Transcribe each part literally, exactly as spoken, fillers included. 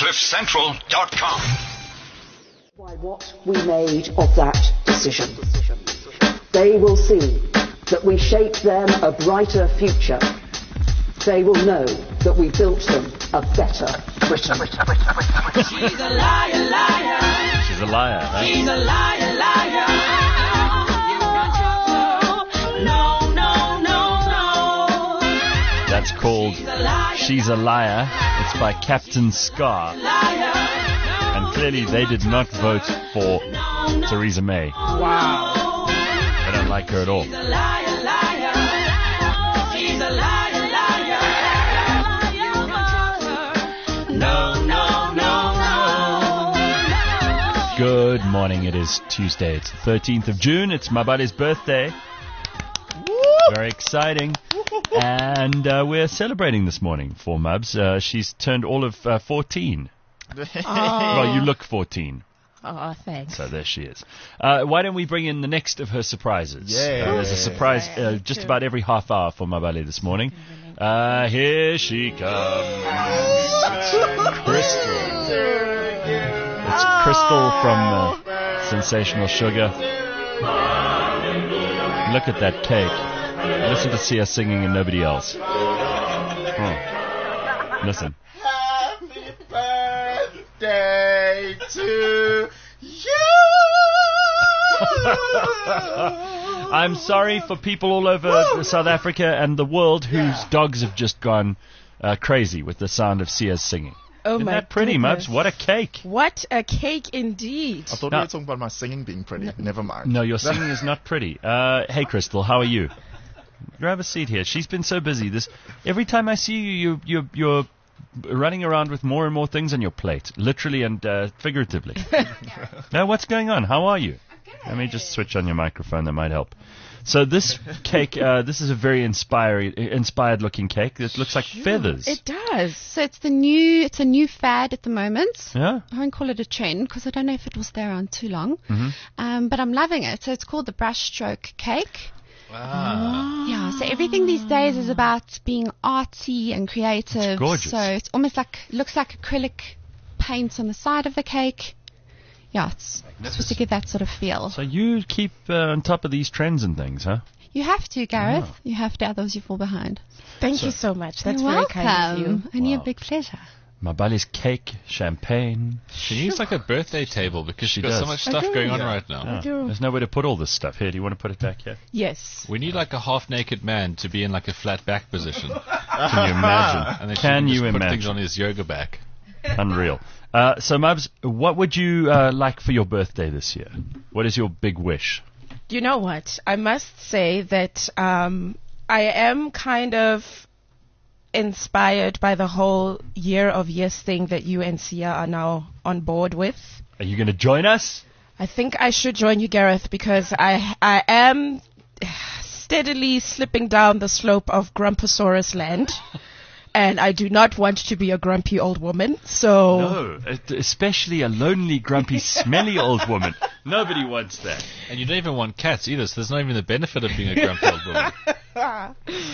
cliff central dot com. By what we made of that decision. They will see that we shaped them a brighter future. They will know that we built them a better Britain. She's a liar, liar. She's a liar. Huh? She's a liar, liar. You can trust her. No, no, no, no. That's called She's a liar. She's a Liar. It's by Captain Scar. Liar. And clearly they did not vote for Theresa May. Wow. They don't like her at all. She's a liar, liar. She's a liar, liar. You can trust her. No, no, no, no. Good morning. It is Tuesday. It's the thirteenth of June. It's Mabale's birthday. Very exciting. And uh, we're celebrating this morning for Mubs. Uh, she's turned all of uh, fourteen. Well, you look fourteen. Oh, thanks. So there she is. Uh, why don't we bring in the next of her surprises? Yeah. Uh, there's a surprise uh, just about every half hour for Mabale this morning. Uh, here she comes. It's Crystal. It's Crystal from uh, Sensational Sugar. Look at that cake. Listen to Sia singing and nobody else. Oh. Listen. Happy birthday to you. I'm sorry for people all over South Africa and the world whose dogs have just gone uh, crazy with the sound of Sia's singing. Oh, Isn't my that pretty, goodness. Mubs? What a cake. What a cake indeed. I thought No. we were talking about my singing being pretty. Never mind. No, your singing is not pretty. Uh, hey, Crystal, how are you? Grab a seat here. She's been so busy. This every time I see you, you you're, you're running around with more and more things on your plate, literally and uh, figuratively. Now, what's going on? How are you? Let me just switch on your microphone. That might help. So this cake, uh, this is a very inspired, inspired-looking cake. It looks like feathers. It does. So it's the new, it's a new fad at the moment. Yeah. I won't call it a trend because I don't know if it was there on too long. Mhm. Um, but I'm loving it. So it's called the brushstroke cake. Ah. Yeah. So everything these days is about being artsy and creative. It's gorgeous. So it's almost like looks like acrylic paint on the side of the cake. Yeah, it's supposed to give that sort of feel. So you keep uh, on top of these trends and things, huh? You have to, Gareth. Oh. You have to, otherwise you fall behind. Thank you so much. That's You're very welcome. kind of you. Only Wow. a big pleasure. Mabale's cake, champagne. She needs like a birthday table because She she's got does. so much I stuff do. going on Yeah. right now. Ah, do. there's nowhere to put all this stuff. Here, do you want to put it back here? Yes. We need like a half-naked man to be in like a flat back position, Can you imagine? and then she Can can you just put things imagine? on his yoga back. Unreal. Uh, so, Mubs, what would you uh, like for your birthday this year? What is your big wish? You know what? I must say that um, I am kind of inspired by the whole year of yes thing that you and Sia are now on board with. Are you going to join us? I think I should join you, Gareth, because I I am steadily slipping down the slope of Grumposaurus land, and I do not want to be a grumpy old woman. So No, uh, especially a lonely, grumpy, smelly old woman. Nobody wants that. And you don't even want cats either, so there's not even the benefit of being a grumpy old woman.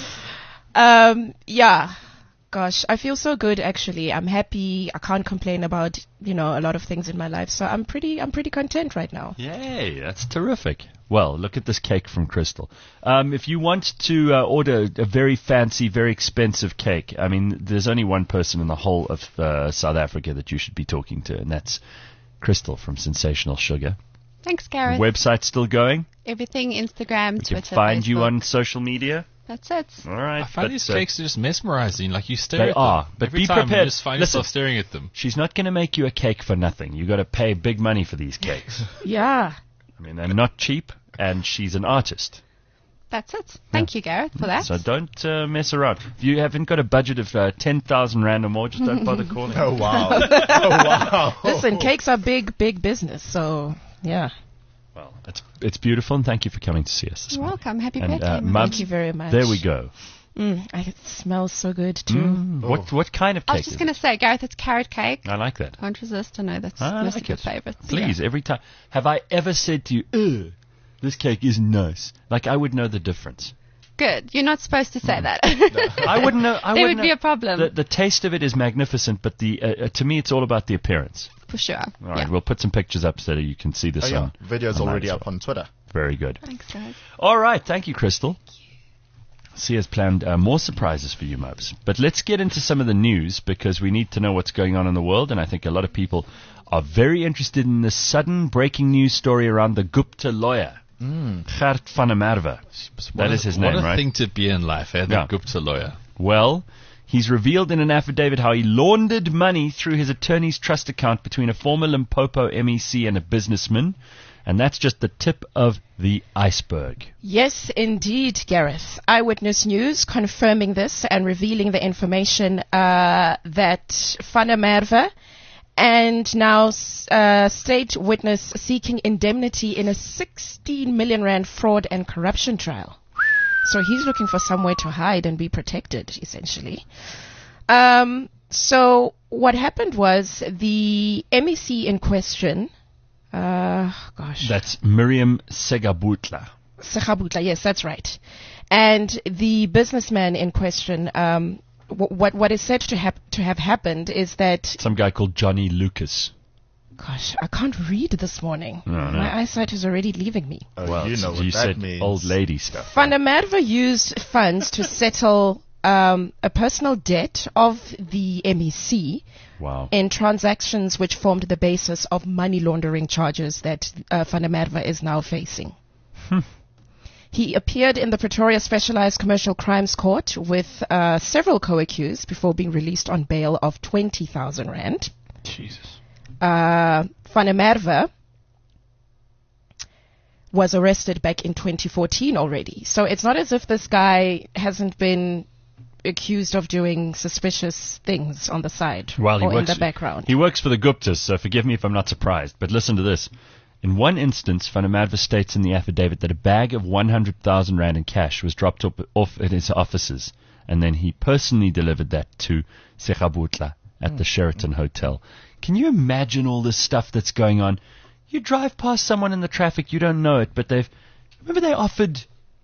Um, yeah. Gosh, I feel so good actually. I'm happy. I can't complain about, you know, a lot of things in my life. So I'm pretty I'm pretty content right now. Yay, that's terrific. Well, look at this cake from Crystal. Um, if you want to uh, order a very fancy, very expensive cake, I mean, there's only one person in the whole of uh, South Africa that you should be talking to, and that's Crystal from Sensational Sugar. Thanks, Gareth. Website still going? Everything, Instagram, We can Twitter, find you Facebook. on social media. That's it. All right. I find but, these uh, cakes are just mesmerizing. Like you stare They at are, them. but Every be time prepared. you just find Listen. yourself staring at them. She's not going to make you a cake for nothing. You've got to pay big money for these cakes. Yeah. I mean, they're not cheap, and she's an artist. That's it. Thank you, Gareth, for that. So don't uh, mess around. If you haven't got a budget of uh, ten thousand rand or more, just don't bother calling. Oh, wow. Oh, wow. Listen, cakes are big, big business. So yeah. Well, it's it's beautiful, and thank you for coming to see us this You're morning. welcome. Happy And, birthday. uh, Mum. Mum- Thank you very much. There we go. Mm, I, it smells so good too. Mm, What what kind of I cake was just is going it? to say, Gareth, it's carrot cake. I like that. Can't resist. I know that's I most like of your it. favorites. Please, every time. Have I ever said to you, ugh, this cake isn't nice? Like, I would know the difference. Good. You're not supposed to say that. I wouldn't know. I There wouldn't would be know. a problem. The, the taste of it is magnificent, but the uh, uh, to me, it's all about the appearance. For sure. All right, Yeah. we'll put some pictures up so that you can see this Oh, yeah. on. Video's online already as up well. on Twitter. Very good. Thanks, guys. All right, thank you, Crystal. C has planned uh, more surprises for you, Mubs. But let's get into some of the news because we need to know what's going on in the world, and I think a lot of people are very interested in the sudden breaking news story around the Gupta lawyer, Mm. Gert van der Merwe. That What is a- his what name, a right? thing to be in life, eh? The Yeah. Gupta lawyer. Well, he's revealed in an affidavit how he laundered money through his attorney's trust account between a former Limpopo M E C and a businessman, and that's just the tip of the iceberg. Yes, indeed, Gareth. Eyewitness News confirming this and revealing the information uh, that Van der Merwe and now uh, state witness seeking indemnity in a sixteen million rand fraud and corruption trial. So he's looking for somewhere to hide and be protected, essentially. Um, so what happened was the M E C in question, uh, gosh. That's Miriam Segabutla. Sekhabutla, yes, that's right. And the businessman in question, um, w- what what is said to have to have happened is that, Some guy called Johnny Lucas. gosh, I can't read this morning. No, no. My eyesight is already leaving me. Oh, well, you know what you that said means. old lady stuff. Van der Merwe used funds to settle um, a personal debt of the M E C Wow. in transactions which formed the basis of money laundering charges that uh, Van der Merwe is now facing. He appeared in the Pretoria Specialized Commercial Crimes Court with uh, several co-accused before being released on bail of twenty thousand rand. Jesus. Uh, Van der Merwe was arrested back in twenty fourteen already. So it's not as if this guy hasn't been accused of doing suspicious things on the side Well, he or in works, the background. He works for the Guptas, so forgive me if I'm not surprised. But listen to this. In one instance, Van der Merwe states in the affidavit that a bag of one hundred thousand rand in cash was dropped up, off at his offices, and then he personally delivered that to Sekhabutla at the Sheraton Hotel. Can you imagine all this stuff that's going on? You drive past someone in the traffic, you don't know it, but they've... Remember they offered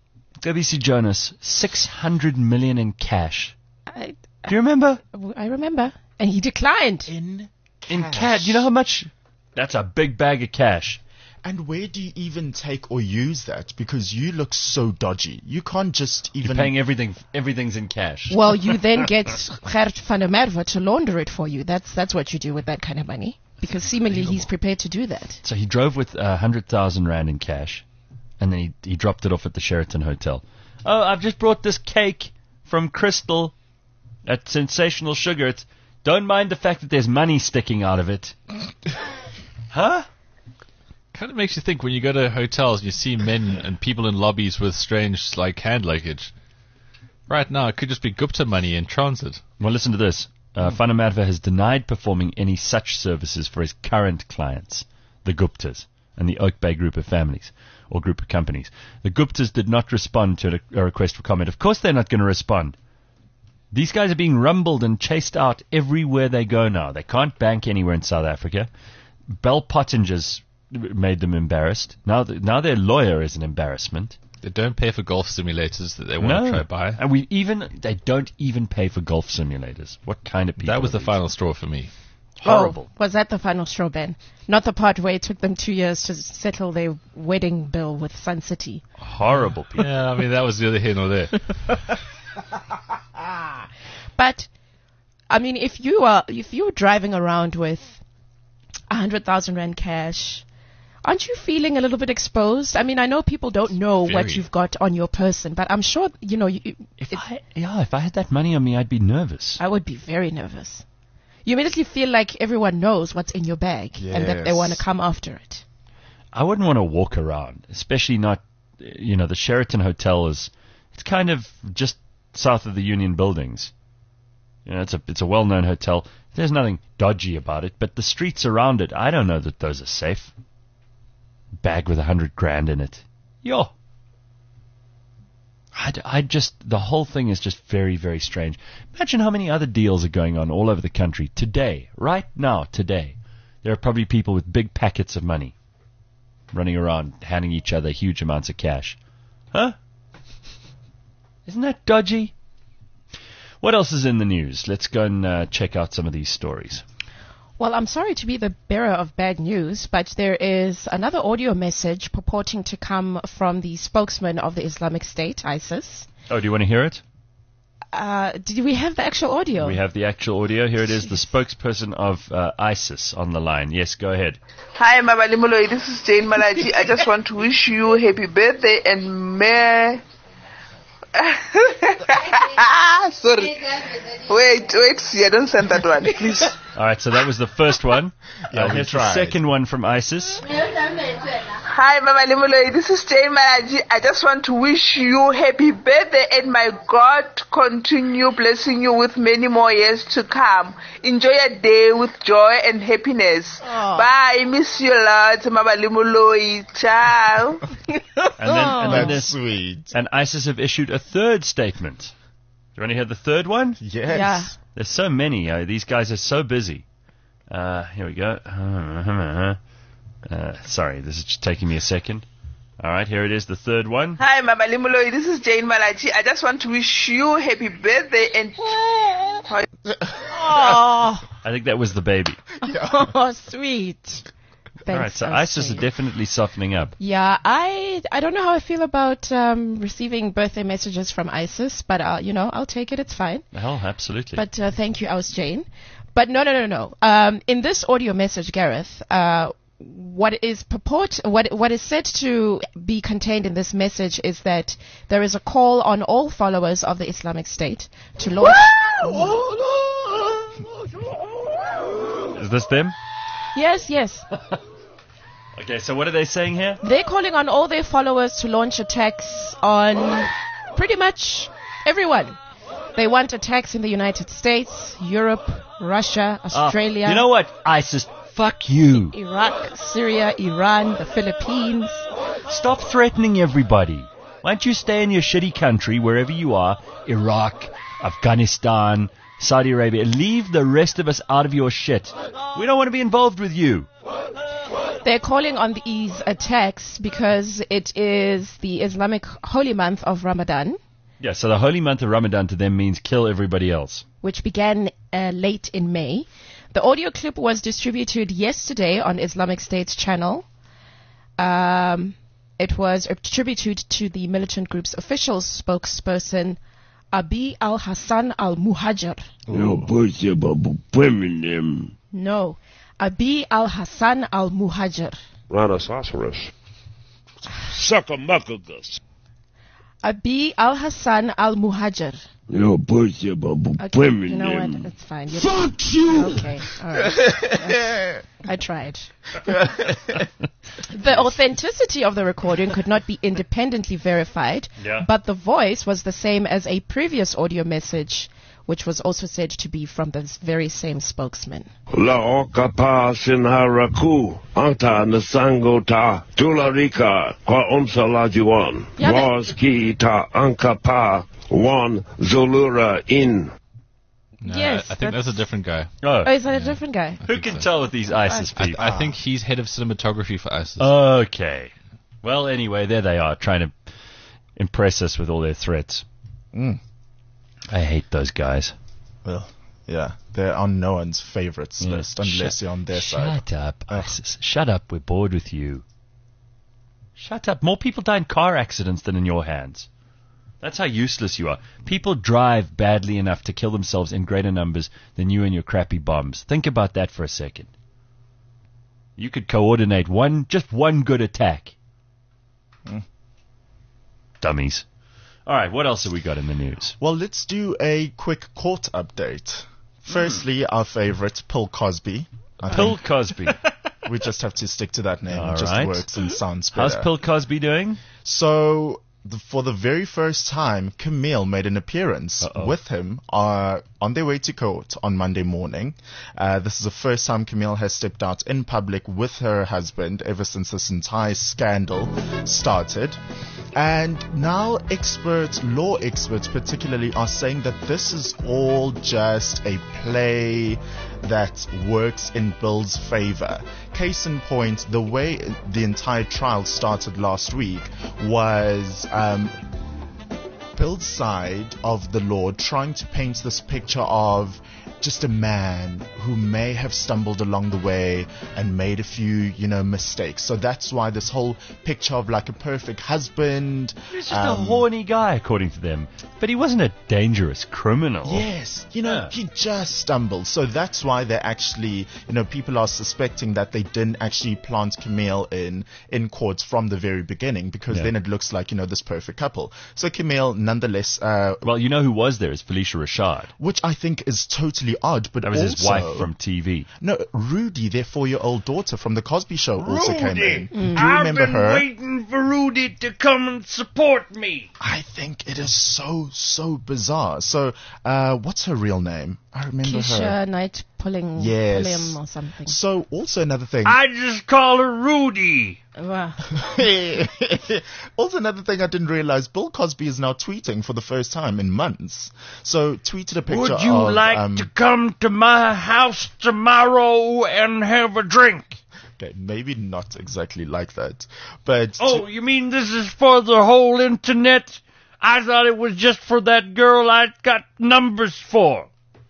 W C Jonas six hundred million in cash. I, Do you remember? I remember. And he declined. In In cash. You know how much? That's a big bag of cash. And where do you even take or use that? Because you look so dodgy. You can't just You're even... paying everything. Everything's in cash. Well, you then get Gert van der Merwe to launder it for you. That's that's what you do with that kind of money. Because seemingly he's prepared to do that. So he drove with a hundred thousand rand in cash, and then he he dropped it off at the Sheraton Hotel. Oh, I've just brought this cake from Crystal at Sensational Sugar. It's, don't mind the fact that there's money sticking out of it. Huh? Kind of makes you think when you go to hotels and you see men and people in lobbies with strange, like, hand luggage. Right now, it could just be Gupta money in transit. Well, listen to this. Uh, Van der Merwe has denied performing any such services for his current clients, the Guptas, and the Oak Bay group of families, or group of companies. The Guptas did not respond to a request for comment. Of course they're not going to respond. These guys are being rumbled and chased out everywhere they go now. They can't bank anywhere in South Africa. Bell Pottinger's made them embarrassed. Now, th- now their lawyer is an embarrassment. They don't pay for golf simulators that they want to try buy. And we even they don't even pay for golf simulators. What kind of people? That was are the these? final straw for me. Horrible. Oh, was that the final straw, Ben? Not the part where it took them two years to settle their wedding bill with Sun City. Horrible people. Yeah, I mean, that was neither here nor there. But, I mean, if you are if you're driving around with a hundred thousand rand cash, aren't you feeling a little bit exposed? I mean, I know people don't know what Very. you've got on your person, but I'm sure you know. You, If it- I, yeah, if I had that money on me, I'd be nervous. I would be very nervous. You immediately feel like everyone knows what's in your bag and that they Yes. want to come after it. I wouldn't want to walk around, especially not, you know, the Sheraton Hotel is, it's kind of just south of the Union Buildings. You know, it's a it's a well-known hotel. There's nothing dodgy about it, but the streets around it, I don't know that those are safe. Bag with a hundred grand in it. Yo. I, I just, the whole thing is just very, very strange. Imagine how many other deals are going on all over the country today, right now, today. There are probably people with big packets of money running around, handing each other huge amounts of cash. Huh? Isn't that dodgy? What else is in the news? Let's go and uh, check out some of these stories. Well, I'm sorry to be the bearer of bad news, but there is another audio message purporting to come from the spokesman of the Islamic State, ISIS. Oh, do you want to hear it? Uh, did we have the actual audio? We have the actual audio. Here it is, the spokesperson of uh, ISIS on the line. Yes, go ahead. Hi, Mabali Moloi. This is Jane Malachi. I just want to wish you happy birthday and may... Sorry. Wait, wait, see, I don't send that one, please. All right, so that was the first one. Yeah, uh, we here's the tried. second one from ISIS. Hi, Mama Limuloi. This is Jane Malaji. I just want to wish you happy birthday and my God continue blessing you with many more years to come. Enjoy your day with joy and happiness. Aw. Bye. Miss you a lot, Mama Limuloi. Ciao. And then, and then That's there's, sweet. and ISIS have issued a third statement. Do you want to hear the third one? Yes. Yeah. There's so many. Uh, these guys are so busy. Uh, here we go. Uh, sorry, this is just taking me a second. All right, here it is, the third one. Hi, Mama Limuloi. This is Jane Malachi. I just want to wish you happy birthday and... Oh, I think that was the baby. oh, sweet. Thanks, All right, so I ISIS see. are definitely softening up. Yeah, I I don't know how I feel about um, receiving birthday messages from ISIS, but uh, you know, I'll take it. It's fine. Oh, absolutely. But uh, thank you, Aus Jane. But no, no, no, no. Um, in this audio message, Gareth, uh, what is purport, what what is said to be contained in this message is that there is a call on all followers of the Islamic State to launch. Is this them? Yes, yes. Okay, so what are they saying here? They're calling on all their followers to launch attacks on pretty much everyone. They want attacks in the United States, Europe, Russia, Ah, Australia, you know what, ISIS? Fuck you. Iraq, Syria, Iran, the Philippines. Stop threatening everybody. Why don't you stay in your shitty country, wherever you are, Iraq, Afghanistan, Saudi Arabia. Leave the rest of us out of your shit. We don't want to be involved with you. They're calling on these attacks because it is the Islamic holy month of Ramadan, Yeah, so the holy month of Ramadan to them means kill everybody else. which began uh, late in May. The audio clip was distributed yesterday on Islamic State's channel. Um, it was attributed to the militant group's official spokesperson, Abi al-Hassan al-Muhajir. No, Abi al-Hassan al-Muhajir. Rhinoceros. Suckamuckagus. Abi al-Hassan al-Muhajir. You pussy Okay, women. you know what? It's fine. You're Fuck you! Okay, all right. Yes, I tried. The authenticity of the recording could not be independently verified, Yeah. but the voice was the same as a previous audio message, which was also said to be from this very same spokesman. La okapa sinharaku. Anta nasangota. Tularika. Kwa umsalajuan. Yeah, that- Was ki ta ankapa. One Zulura in. No, Yes, I, I think that's, that's- a different guy. Oh, Oh, is that a different guy? who think can so. tell with these ISIS I, people? I think he's head of cinematography for ISIS. Okay. Well, anyway, there they are, trying to impress us with all their threats. Mm. I hate those guys. Well, yeah, they're on no one's favorites Yeah. list unless Shut- you're on their side. Shut up, ISIS. Shut up. We're bored with you. Shut up. More people die in car accidents than in your hands. That's how useless you are. People drive badly enough to kill themselves in greater numbers than you and your crappy bombs. Think about that for a second. You could coordinate one, just one good attack. Mm. Dummies. All right, what else have we got in the news? Well, let's do a quick court update. Firstly, our favorite, Bill Cosby. I Bill think Cosby. we just have to stick to that name. All it just right. works and sounds better. How's Bill Cosby doing? So, the, for the very first time, Camille made an appearance Uh-oh. with him uh, on their way to court on Monday morning. Uh, this is the first time Camille has stepped out in public with her husband ever since this entire scandal started. And now experts, law experts particularly, are saying that this is all just a play that works in Bill's favor. Case in point, the way the entire trial started last week was um, Bill's side of the law trying to paint this picture of just a man who may have stumbled along the way and made a few, you know, mistakes. So that's why this whole picture of like a perfect husband. He's just um, a horny guy, according to them. But he wasn't a dangerous criminal. Yes, you know, Yeah. he just stumbled. So that's why they actually, you know, people are suspecting that they didn't actually plant Camille in, in court from the very beginning, because Yeah. then it looks like, you know, this perfect couple. So Camille, nonetheless, uh, Well, you know who was there is Felicia Rashad. which I think is totally odd, but That was also, his wife from T V. No, Rudy, their four-year-old daughter from the Cosby Show, also came in. Do you I've remember been her? waiting for Rudy to come and support me. I think it is so, so bizarre. So, uh, what's her real name? I remember her. Keisha Knight pulling Yes. Pulliam or something. So, also another thing. I just call her Rudy. Wow. Also, another thing I didn't realize, Bill Cosby is now tweeting for the first time in months. So, tweeted a picture Would you of, like um, to come to my house tomorrow and have a drink? okay, maybe not exactly like that, but Oh, you mean this is for the whole internet? I thought it was just for that girl I got numbers for.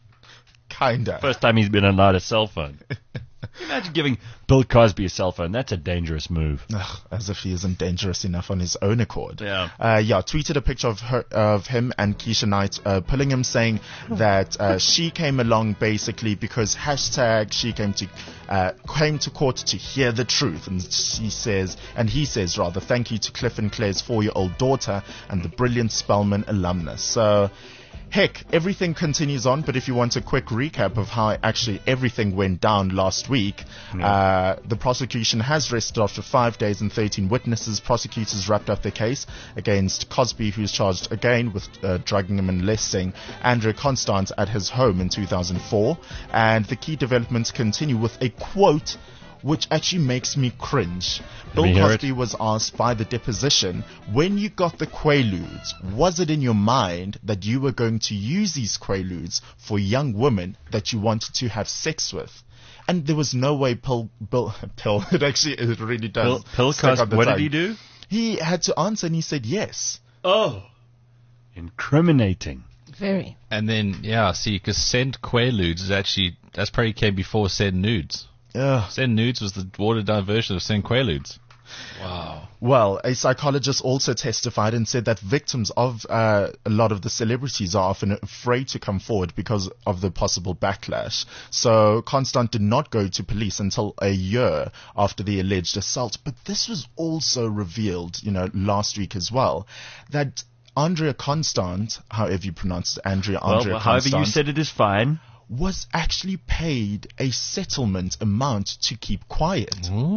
kinda. First time he's been allowed a cell phone. Can you imagine giving Bill Cosby a cell phone? That's a dangerous move. Ugh, as if he isn't dangerous enough on his own accord. Yeah. Uh, yeah, tweeted a picture of her, of him and Keisha Knight uh, pulling him, saying that uh, she came along basically because hashtag she came to uh, came to court to hear the truth, and she says, and he says rather, thank you to Cliff and Claire's four-year-old daughter and the brilliant Spelman alumnus. So. Heck, everything continues on, but if you want a quick recap of how actually everything went down last week, uh, the prosecution has rested after five days and thirteen witnesses. Prosecutors wrapped up their case against Cosby, who's charged again with uh, drugging and molesting Andrea Constant at his home in two thousand four. And the key developments continue with a quote which actually makes me cringe. Bill me hear Cosby was asked by the deposition, when you got the Quaaludes, was it in your mind that you were going to use these Quaaludes for young women that you wanted to have sex with? And there was no way Bill, Bill, Bill it actually, it really does. Bill, Bill stick Cosby, on the what did tongue. he do? He had to answer and he said yes. Oh. Incriminating. Very. And then, yeah, see, because Send Quaaludes is actually, that's probably came before Send Nudes. Ugh. Send Nudes was the watered down version of Send Quaaludes. Wow. Well, a psychologist also testified and said that victims of uh, a lot of the celebrities are often afraid to come forward because of the possible backlash. So Constant did not go to police until a year after the alleged assault. But this was also revealed, you know, last week as well, that Andrea Constant, however you pronounce it, Andrea, Andrea Well, however Constant, you said it is fine. was actually paid a settlement amount to keep quiet.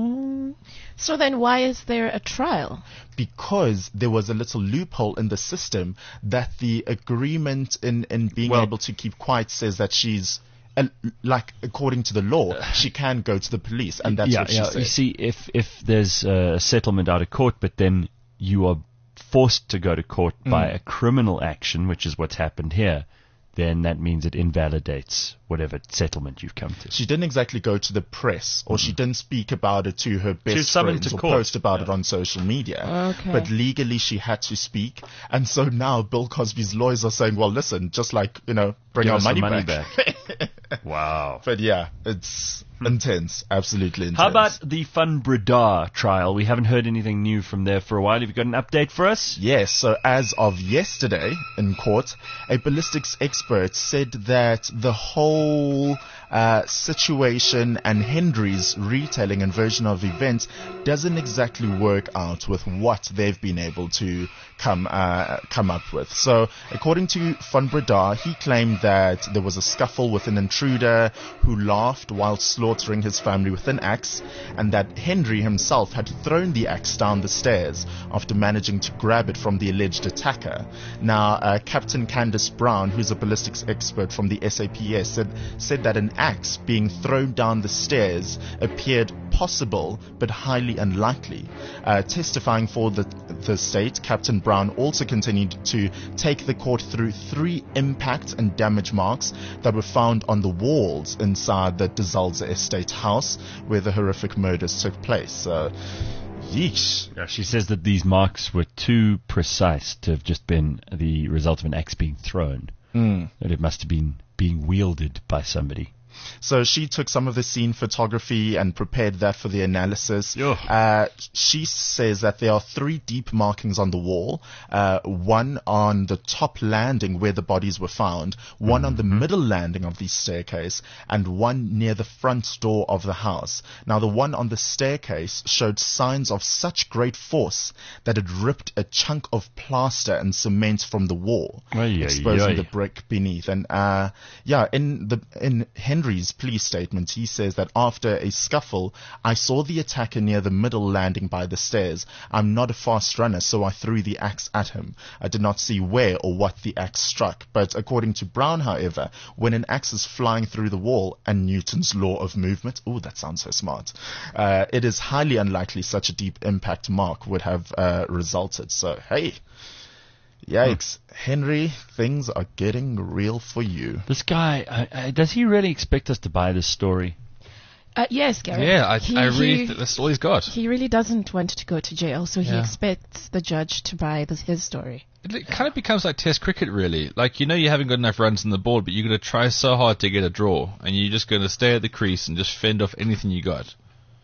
So then why is there a trial? Because there was a little loophole in the system that the agreement in, in being Well- able to keep quiet says that she's, uh, like, according to the law, she can go to the police, and that's yeah, what she yeah. said. You see, if if there's a settlement out of court, but then you are forced to go to court by Mm. a criminal action, which is what's happened here, then that means it invalidates whatever settlement you've come to. She didn't exactly go to the press, or she didn't speak about it to her best was summoned friends to or court. post about Yeah. it on social media. Okay. But legally, she had to speak. And so now Bill Cosby's lawyers are saying, well, listen, just like, you know, bring Give our us the money, money back. Wow. But yeah, it's intense, absolutely intense. How about the Fun Bradar trial? We haven't heard anything new from there for a while. Have you got an update for us? Yes, so as of yesterday in court, a ballistics expert said that the whole uh, situation and Hendry's retelling and version of events doesn't exactly work out with what they've been able to come uh, come up with. So according to Van Bredar, he claimed that there was a scuffle with an intruder who laughed while slaughtering his family with an axe, and that Hendry himself had thrown the axe down the stairs after managing to grab it from the alleged attacker. Now, uh, Captain Candace Brown, who's a ballistics expert from the S A P S, said, said that an axe being thrown down the stairs appeared possible but highly unlikely. Uh, testifying for the, the state, Captain Brown also continued to take the court through three impact and damage marks that were found on the walls inside the De Zalze estate house where the horrific murders took place. So, Yeesh. Yeah, she says that these marks were too precise to have just been the result of an axe being thrown. Mm. That it must have been being wielded by somebody. So she took some of the scene photography and prepared that for the analysis. Uh, she says that there are three deep markings on the wall, uh, one on the top landing where the bodies were found, one mm-hmm. on the middle landing of the staircase, and one near the front door of the house. Now, the one on the staircase showed signs of such great force that it ripped a chunk of plaster and cement from the wall, Aye, exposing aye, the aye. brick beneath. And uh, yeah, in the in Henry's police statement, he says that after a scuffle, I saw the attacker near the middle landing by the stairs. I'm not a fast runner, so I threw the axe at him. I did not see where or what the axe struck. But according to Brown, however, when an axe is flying through the wall, and Newton's law of movement, oh, that sounds so smart, uh, it is highly unlikely such a deep impact mark would have uh, resulted. So, hey, yikes. Henry, things are getting real for you. This guy, uh, uh, does he really expect us to buy this story? Uh, yes, Gary. Yeah, I, He- I really he- think that's all he's got. He really doesn't want to go to jail, so he Yeah. expects the judge to buy this, his story. It kind of becomes like Test cricket, really. Like, you know you haven't got enough runs on the board, but you're going to try so hard to get a draw, and you're just going to stay at the crease and just fend off anything you got.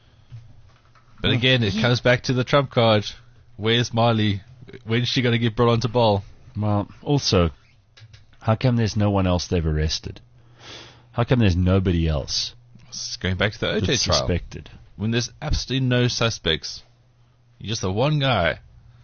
But again, it comes back to the trump card. Where's Marley? When's she going to get brought onto ball? Well, also, how come there's no one else they've arrested? How come there's nobody else It's going back to the O J that's trial. suspected? When there's absolutely no suspects. You're just the one guy.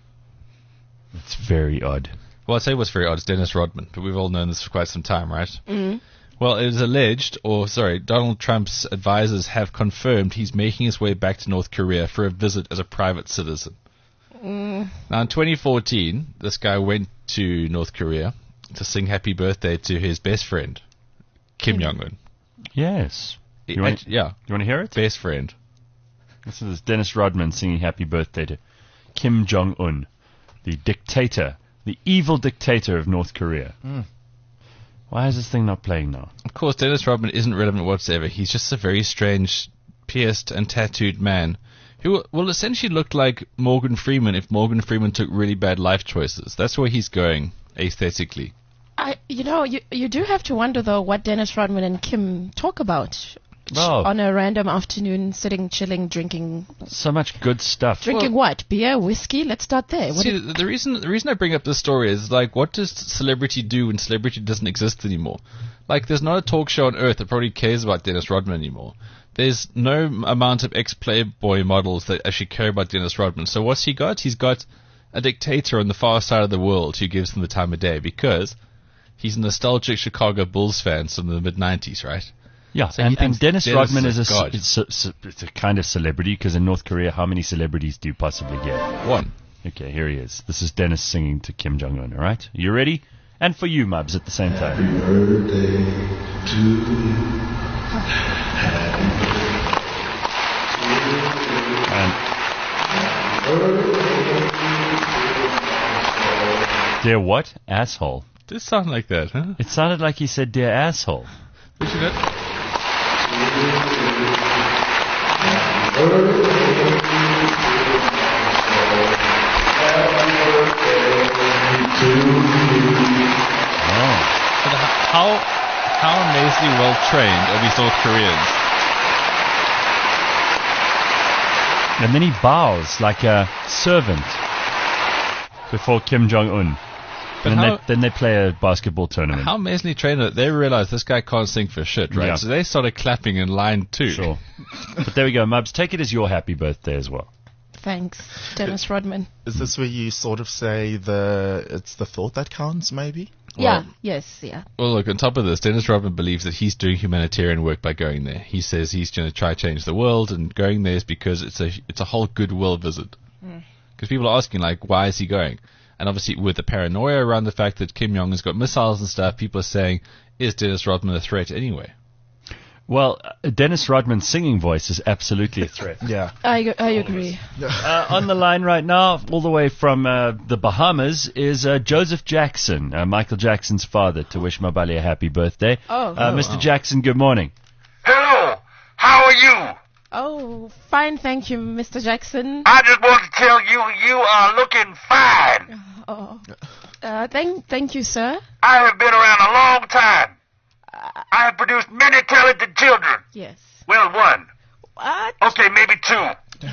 It's very odd. Well, I'll tell you what's very odd. It's Dennis Rodman, but we've all known this for quite some time, right? Mm. Well, it is alleged, or sorry, Donald Trump's advisors have confirmed he's making his way back to North Korea for a visit as a private citizen. Mm. Now, in twenty fourteen, this guy went to North Korea to sing happy birthday to his best friend, Kim Jong-un. Yes. He- You want, act- yeah, you want to hear it? best friend. This is Dennis Rodman singing happy birthday to Kim Jong-un, the dictator, the evil dictator of North Korea. Mm. Why is this thing not playing now? Of course, Dennis Rodman isn't relevant whatsoever. He's just a very strange, pierced and tattooed man who will essentially look like Morgan Freeman if Morgan Freeman took really bad life choices. That's where he's going, aesthetically. I, you know, you you do have to wonder though what Dennis Rodman and Kim talk about Oh. on a random afternoon, sitting, chilling, drinking, So much good stuff. drinking what? Beer, whiskey? Let's start there. What See, did- the, the reason the reason I bring up this story is, like, what does celebrity do when celebrity doesn't exist anymore? Like, there's not a talk show on earth that probably cares about Dennis Rodman anymore. There's no m- amount of ex-Playboy models that actually care about Dennis Rodman. So what's he got? He's got a dictator on the far side of the world who gives him the time of day because he's a nostalgic Chicago Bulls fan from the mid nineties, right? Yeah, So and, he- and and Dennis, Dennis Rodman is is a a, god. s- it's, a, it's a kind of celebrity, because in North Korea, how many celebrities do you possibly get? One. Okay, here he is. This is Dennis singing to Kim Jong-un, all right? You ready? And for you, Mubs, at the same time. And dear what? Asshole. Does sound like that, huh? It sounded like he said dear asshole. We should go- Oh. But h- how how amazingly well trained are these North Koreans? And then he bows like a servant before Kim Jong-un. But And then, how- they, then they play a basketball tournament. How amazingly trained are they? They realize this guy can't sing for shit, right? Yeah. So they started clapping in line too. Sure. But there we go, Mubs. Take it as your happy birthday as well. Thanks, Dennis Rodman. Is this where you sort of say the it's the thought that counts, maybe? Yeah, yes, yeah. Well, look, on top of this, Dennis Rodman believes that he's doing humanitarian work by going there. He says he's going to try to change the world, and going there is because it's a it's a whole goodwill visit. Because people are asking, like, why is he going? And obviously, with the paranoia around the fact that Kim Jong-un's got missiles and stuff, people are saying, is Dennis Rodman a threat anyway? Well, uh, Dennis Rodman's singing voice is absolutely a threat. Yeah. I, I agree. Uh, on the line right now, all the way from uh, the Bahamas, is uh, Joseph Jackson, uh, Michael Jackson's father, to wish Mabali a happy birthday. Oh. Uh, Oh, Mister wow. Jackson, good morning. Hello, how are you? Oh, fine, thank you, Mister Jackson. I just want to tell you, you are looking fine. Oh, uh, thank, thank you, sir. I have been around a long time. I have produced many talented children. Yes. Well, one. What? Okay, maybe two.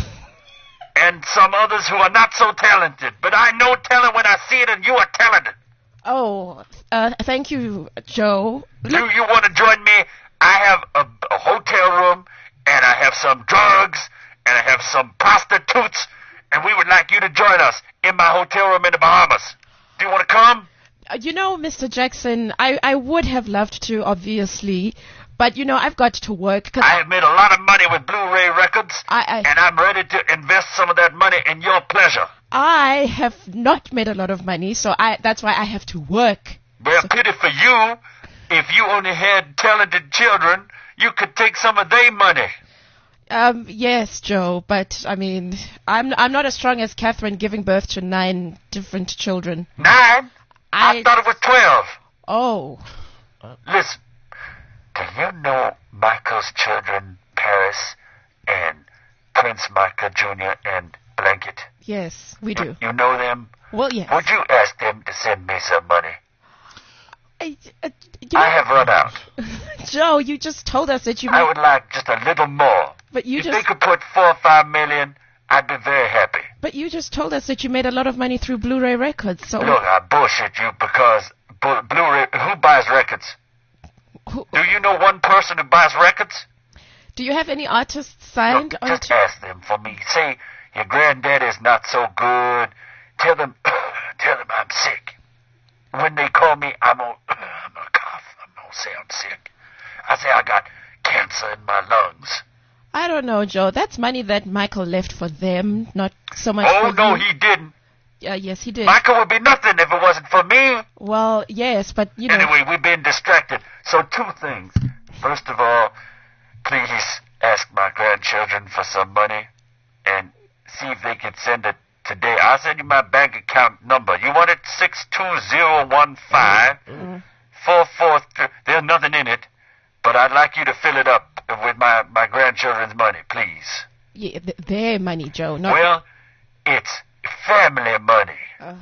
And some others who are not so talented. But I know talent when I see it, and you are talented. Oh, uh, thank you, Joe. Do you want to join me? I have a, a hotel room, and I have some drugs, and I have some prostitutes, and we would like you to join us in my hotel room in the Bahamas. Do you want to come? Uh, you know, Mister Jackson, I, I would have loved to, obviously, but, you know, I've got to work. Cause I have made a lot of money with Blu-ray records, I, I, and I'm ready to invest some of that money in your pleasure. I have not made a lot of money, so I that's why I have to work. Well, So- pity for you. If you only had talented children, you could take some of their money. Um, yes, Joe, but, I mean, I'm I'm not as strong as Catherine giving birth to nine different children. Nine? I, I thought it was twelve. Oh, Listen, do you know Michael's children, Paris and Prince Michael Junior and Blanket? yes, we do. You know them? Well, yes. Would you ask them to send me some money? I, uh, you know, I have run out. Joe, you just told us that you I made, would like just a little more. but you if just they could put four or five million, I'd be very happy. but you just told us that you made a lot of money through Blu-ray records. So Look, I bullshit you because Blu- Blu-ray, who buys records? who, Do you know one person who buys records? do you have any artists signed Look, on just it? ask them for me. Say, your granddaddy is not so good. Tell them, tell them I'm sick. When they call me, I'm gonna, I'm gonna cough. I'm gonna say I'm sick. I say I got cancer in my lungs. I don't know, Joe. That's money that Michael left for them, not so much Oh, for no, you. he didn't. Uh, yes, he did. Michael would be nothing if it wasn't for me. Well, yes, but, you know... Anyway, we've been distracted. So two things. First of all, please ask my grandchildren for some money and see if they can send it today. I'll send you my bank account number. You want it six two zero one five four four three. There's nothing in it, but I'd like you to fill it up with my, my grandchildren's money, please. Yeah, th- their money, Joe, not... Well, it's family money. Uh.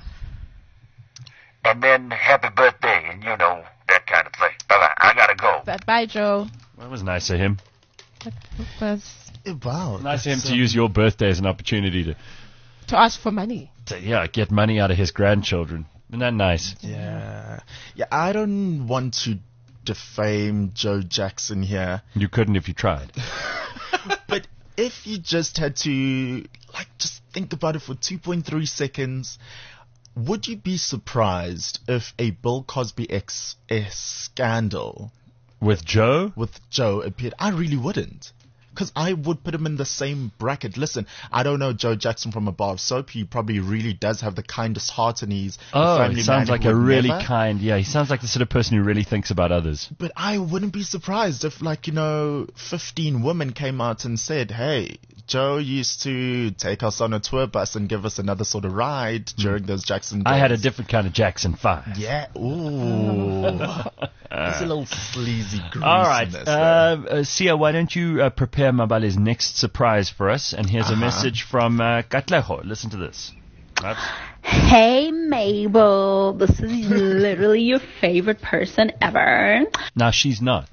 And then happy birthday and, you know, that kind of thing. Bye-bye. I gotta go. But bye, Joe. That was nice of him. That was Wow. Nice of him that's, to um, use your birthday as an opportunity to, to ask for money. to, yeah, get money out of his grandchildren. Isn't that nice? Yeah. Yeah, I don't want to defame Joe Jackson here. You couldn't if you tried. But if you just had to, like, just think about it for two point three seconds, would you be surprised if a Bill Cosby X S scandal With Joe? with Joe appeared? I really wouldn't. Because I would put him in the same bracket. Listen, I don't know Joe Jackson from a bar of soap. He probably really does have the kindest heart, and he's a Oh, family he sounds man like who a would really never- kind, yeah, he sounds like the sort of person who really thinks about others. But I wouldn't be surprised if, like, you know, fifteen women came out and said, hey, Joe used to take us on a tour bus and give us another sort of ride during those Jackson days. I had a different kind of Jackson five. Yeah, ooh. There's a little sleazy grease All right, in this, uh, though. uh, Sia, why don't you uh, prepare Mabale's next surprise for us? And here's a Uh-huh. message from uh, Katleho. Listen to this. Right. Hey Mabel, this is literally your favorite person ever. Now, she's not.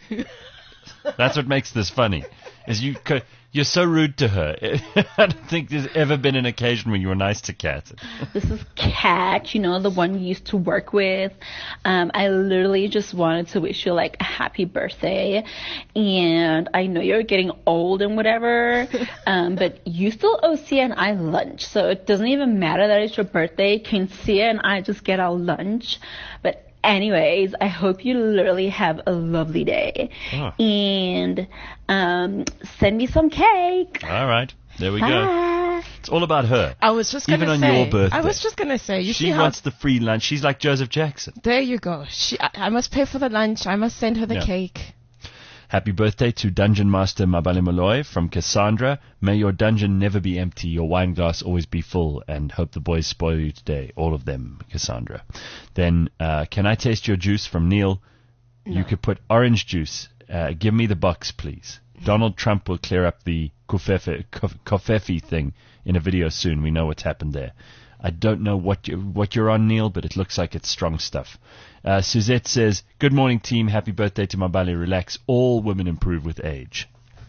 That's what makes this funny. Is you co- you're so rude to her. I don't think there's ever been an occasion when you were nice to Kat. This is Kat, you know, the one you used to work with. Um, I literally just wanted to wish you like a happy birthday. And I know you're getting old and whatever, um, but you still owe Sia and I lunch. So it doesn't even matter that it's your birthday. Can Sia and I just get our lunch? But anyways, I hope you literally have a lovely day. Oh. And um, send me some cake. All right, there we go. Bye. It's all about her. I was just Even gonna on say, your birthday. I was just gonna say, you she see how wants the free lunch. She's like Joseph Jackson. there you go. She, I, I must pay for the lunch. I must send her the Yeah. cake. Happy birthday to Dungeon Master Mabale Malloy from Cassandra. May your dungeon never be empty, your wine glass always be full, and hope the boys spoil you today. All of them, Cassandra. Then, uh, can I taste your juice from Neil? You could put orange juice. Uh, give me the box, please. Donald Trump will clear up the Kofefe, Kof- Kofefe thing in a video soon. We know what's happened there. I don't know what, you, what you're on, Neil, but it looks like it's strong stuff. Uh, Suzette says, good morning, team. Happy birthday to Mabali. Relax. All women improve with age.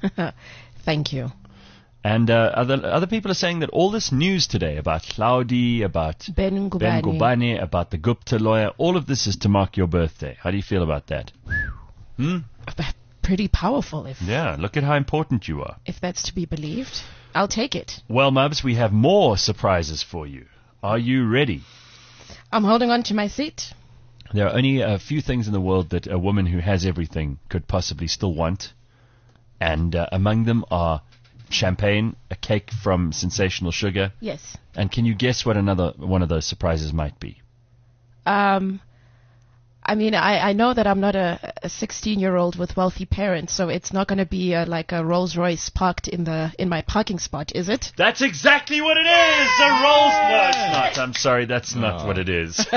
Thank you. And uh, other other people are saying that all this news today about Cloudy, about Ben Ngubane. Ben Ngubane, about the Gupta lawyer, all of this is to mark your birthday. How do you feel about that? Hmm? Pretty powerful, if Yeah, look at how important you are. if that's to be believed. I'll take it. Well, Mubs, we have more surprises for you. Are you ready? I'm holding on to my seat. There are only a few things in the world that a woman who has everything could possibly still want. And uh, among them are champagne, a cake from Sensational Sugar. Yes. And can you guess what another one of those surprises might be? Um, I mean, I, I know that I'm not a a sixteen-year-old with wealthy parents, so it's not going to be a, like a Rolls Royce parked in the in my parking spot, is it? That's exactly what it is! A Rolls... No, it's not. I'm sorry, that's not what it is. Is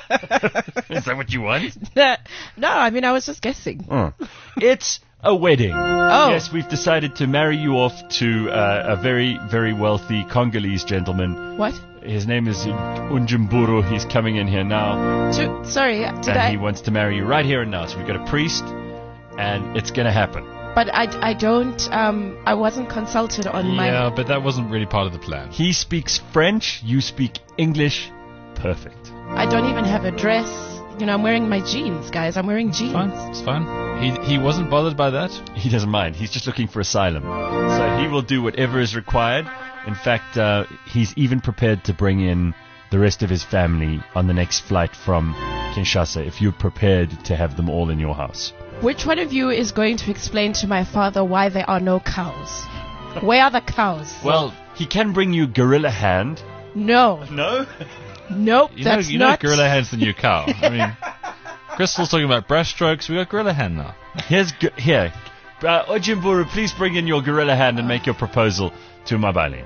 that what you want? no, I mean, I was just guessing. Oh. It's a wedding. Oh. Yes, we've decided to marry you off to uh, a very, very wealthy Congolese gentleman. What? His name is Unjumburu. He's coming in here now. To, sorry, did and I? he wants to marry you right here and now. So we've got a priest, and it's going to happen. But I, I don't. Um, I wasn't consulted on my. Yeah, but that wasn't really part of the plan. He speaks French. You speak English. Perfect. I don't even have a dress. You know, I'm wearing my jeans, guys. I'm wearing jeans. Fine, it's fine. He he wasn't bothered by that. He doesn't mind. He's just looking for asylum. So he will do whatever is required. In fact, uh, he's even prepared to bring in the rest of his family on the next flight from Kinshasa if you're prepared to have them all in your house. Which one of you is going to explain to my father why there are no cows? Where are the cows? Well, he can bring you Gorilla Hand. No. No? Nope, You know, that's you know not. Gorilla Hand's the new cow. I mean, Crystal's talking about breaststrokes. We got Gorilla Hand now. Here's go- here. Uh, Ojimburu, please bring in your Gorilla Hand and make your proposal to Mabali.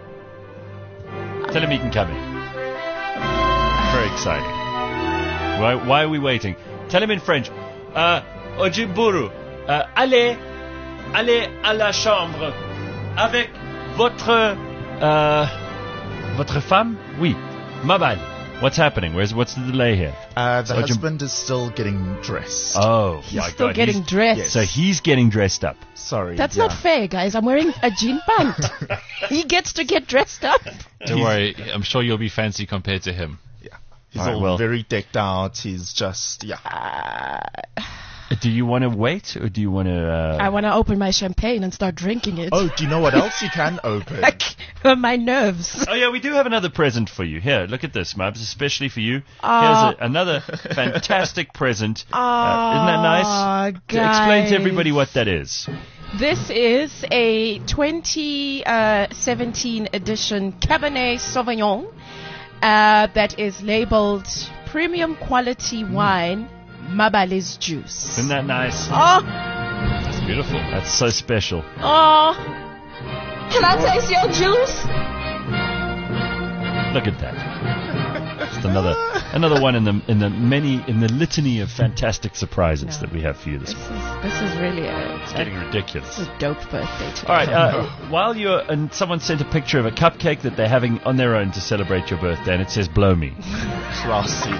Tell him he can come in. Very exciting. Why, why are we waiting? Tell him in French. Uh, Ojimburu, uh, allez, allez à la chambre avec votre, uh, votre femme? Oui, Mabali. What's happening? Where's what's the delay here? Uh, the So Ojim- husband is still getting dressed. Oh, He's my still God. getting he's, dressed. So he's getting dressed up. Sorry. That's yeah. not fair, guys. I'm wearing a jean pant. He gets to get dressed up. Don't worry, I'm sure you'll be fancy compared to him. He's All right, all well- very decked out. He's just, yeah. Do you want to wait, or do you want to... Uh... I want to open my champagne and start drinking it. Oh, do you know what else you can open? My nerves. Oh, yeah, we do have another present for you. Here, look at this, Mubs, especially for you. Aw. Here's a, another fantastic present. Uh, Aw, isn't that nice? To explain to guys. everybody what that is. This is a twenty seventeen edition Cabernet Sauvignon uh, that is labeled premium quality wine, Mabali's juice. Isn't that nice? Oh, That's beautiful. That's so special. oh. Can I taste your juice? Look at that. Just another another one in the in the many in the litany of fantastic surprises that we have for you this This morning. is, this is really a, It's getting ridiculous. a dope birthday today. All right. Uh, while you're and someone sent a picture of a cupcake that they're having on their own to celebrate your birthday, and it says "Blow me." Classy.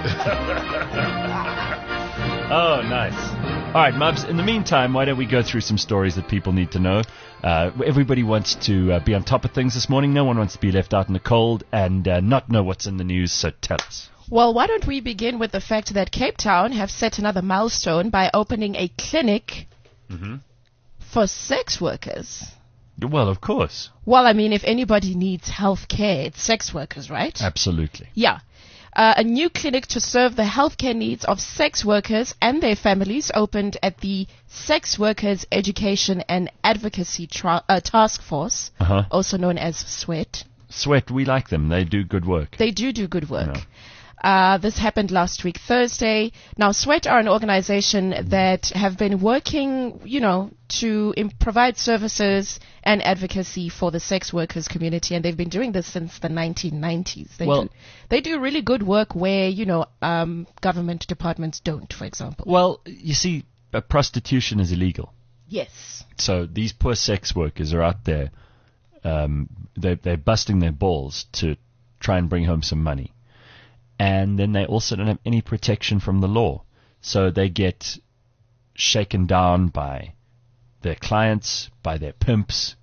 Oh, nice. All right, Mubs, in the meantime, why don't we go through some stories that people need to know? Uh, everybody wants to uh, be on top of things this morning. No one wants to be left out in the cold and uh, not know what's in the news, so tell us. Well, why don't we begin with the fact that Cape Town have set another milestone by opening a clinic Mm-hmm. for sex workers. Well, of course. Well, I mean, if anybody needs health care, it's sex workers, right? Absolutely. Yeah. Uh, a new clinic to serve the healthcare needs of sex workers and their families opened at the Sex Workers Education and Advocacy Tra- uh, Task Force, Uh-huh. also known as SWET. Sweat, we like them. They do good work. They do do good work. Yeah. Uh, this happened last week, Thursday. Now, SWET are an organization that have been working, you know, to im- provide services and advocacy for the sex workers community, and they've been doing this since the nineteen nineties. They, Well- do, they do really good work where, you know, um, government departments don't, for example. Well, you see, uh, prostitution is illegal. Yes. So these poor sex workers are out there, um, they're, they're busting their balls to try and bring home some money. And then they also don't have any protection from the law. So they get shaken down by their clients, by their pimps,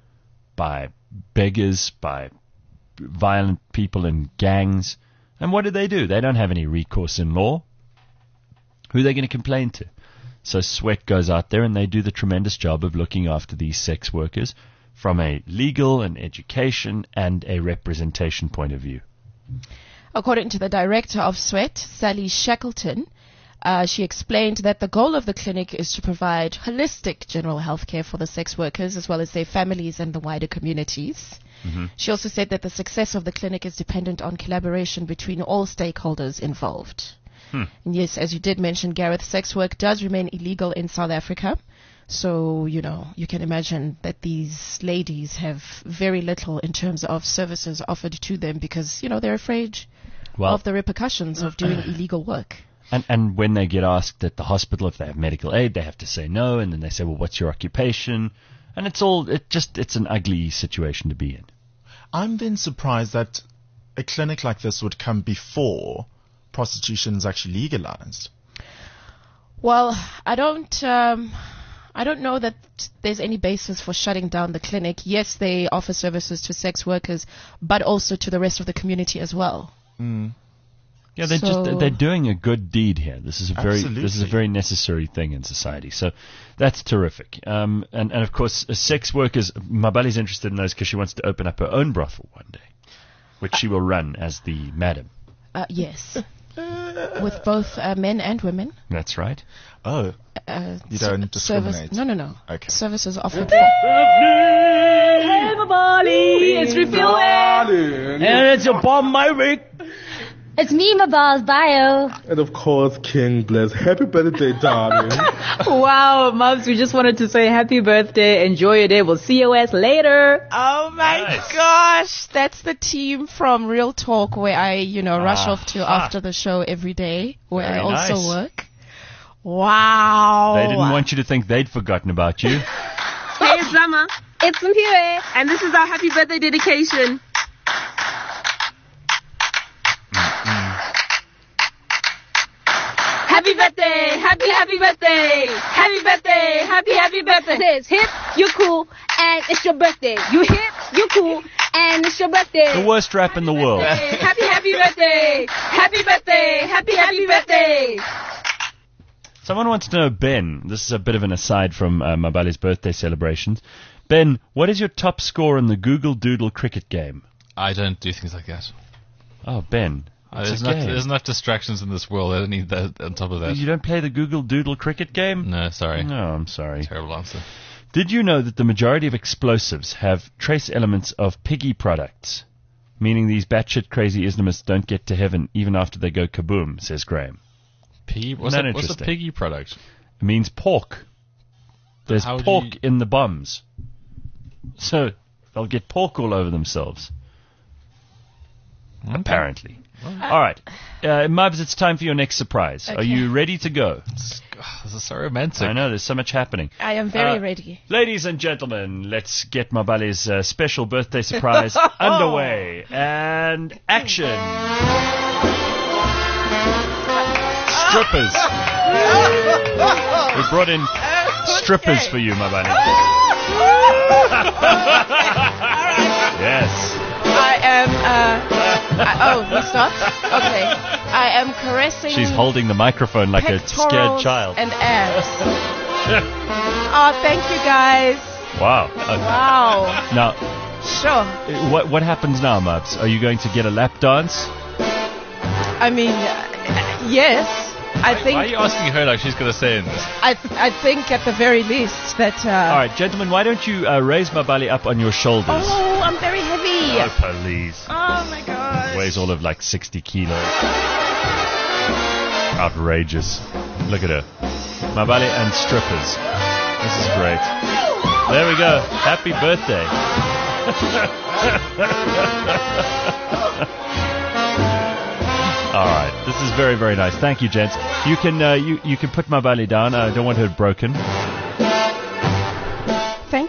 by beggars, by violent people in gangs. And what do they do? They don't have any recourse in law. Who are they going to complain to? So Sweat goes out there and they do the tremendous job of looking after these sex workers from a legal and education and a representation point of view. According to the director of Sweat, Sally Shackleton, uh, she explained that the goal of the clinic is to provide holistic general health care for the sex workers as well as their families and the wider communities. Mm-hmm. She also said that the success of the clinic is dependent on collaboration between all stakeholders involved. Hmm. And yes, as you did mention, Gareth, sex work does remain illegal in South Africa. So, you know, you can imagine that these ladies have very little in terms of services offered to them because, you know, they're afraid Well, of the repercussions of doing illegal work. And, and when they get asked at the hospital if they have medical aid, they have to say no, and then they say, well, what's your occupation? And it's all, it just, it's an ugly situation to be in. I'm then surprised that a clinic like this would come before prostitution is actually legalized. Well, I don't, um, I don't know that there's any basis for shutting down the clinic. Yes, they offer services to sex workers, but also to the rest of the community as well. Mm. Yeah, they're So- just they're doing a good deed here. This is a very Absolutely. this is a very necessary thing in society. So that's terrific. Um, and and of course, uh, sex workers. Mabali's interested in those because she wants to open up her own brothel one day, which she will run as the madam. Uh, yes. With both uh, men and women. That's right. Oh, Uh, you ser- don't service- discriminate. No, no, no. Okay. Services offered for... Hey, Mabali, it's Refuel. And it's your bomb, my Rick. It's me, my boss, bio. And of course, King Bless. Happy birthday, darling. Wow, Mubs, we just wanted to say happy birthday. Enjoy your day. We'll see you ass later. Oh my Nice. gosh, that's the team from Real Talk where I, you know, rush off to Aha. after the show every day, where Very I also nice. work. Wow. They didn't want you to think they'd forgotten about you. Hey, it's Zama. It's Mpire. And this is our happy birthday dedication. Happy birthday, happy, happy birthday, happy birthday, happy, happy birthday. Says hip, you cool, and it's your birthday. You hip, you cool, and it's your birthday. The worst rap in the world. Happy, happy birthday, happy birthday, happy, happy birthday. Someone wants to know, Ben, this is a bit of an aside from uh, Mabali's birthday celebrations. Ben, what is your top score in the Google Doodle cricket game? I don't do things like that. Oh, Ben. Uh, it's there's, a not, game. there's enough distractions in this world. I don't need that on top of that. You don't play the Google Doodle cricket game? No, sorry. No, I'm sorry. Terrible answer. Did you know that the majority of explosives have trace elements of piggy products? Meaning these batshit crazy Islamists don't get to heaven even after they go kaboom, says Graham. Piggy? What's, Isn't a, that what's a interesting? piggy product? It means pork. There's How do pork you- in the bombs. So they'll get pork all over themselves. Apparently. All right. Uh, Mubs, it's time for your next surprise. Are Okay. you ready to go? This is so romantic. I know, there's so much happening. I am very Uh, ready. Ladies and gentlemen, let's get Mabali's uh, special birthday surprise underway. And action. Strippers. We brought in strippers for you, Mabali. Yes. I am, uh, I, oh, we stopped? Okay. I am caressing She's holding the microphone like a scared pectorals child. and abs. Oh, thank you guys. Wow. Uh, Wow. Now, Sure. uh, what what happens now, Mubs? Are you going to get a lap dance? I mean, uh, yes. I think Why are you asking her like she's going to say in this? I I think at the very least that. Uh, All right, gentlemen, why don't you uh, raise Mabali up on your shoulders? Oh, I'm very heavy. Oh, please. Oh my gosh. Weighs all of like sixty kilos. Outrageous. Look at her. Mabali and strippers. This is great. There we go. Happy birthday. All right. This is very, very nice. Thank you, gents. You can uh, you, you can put Mabali down. I don't want her broken.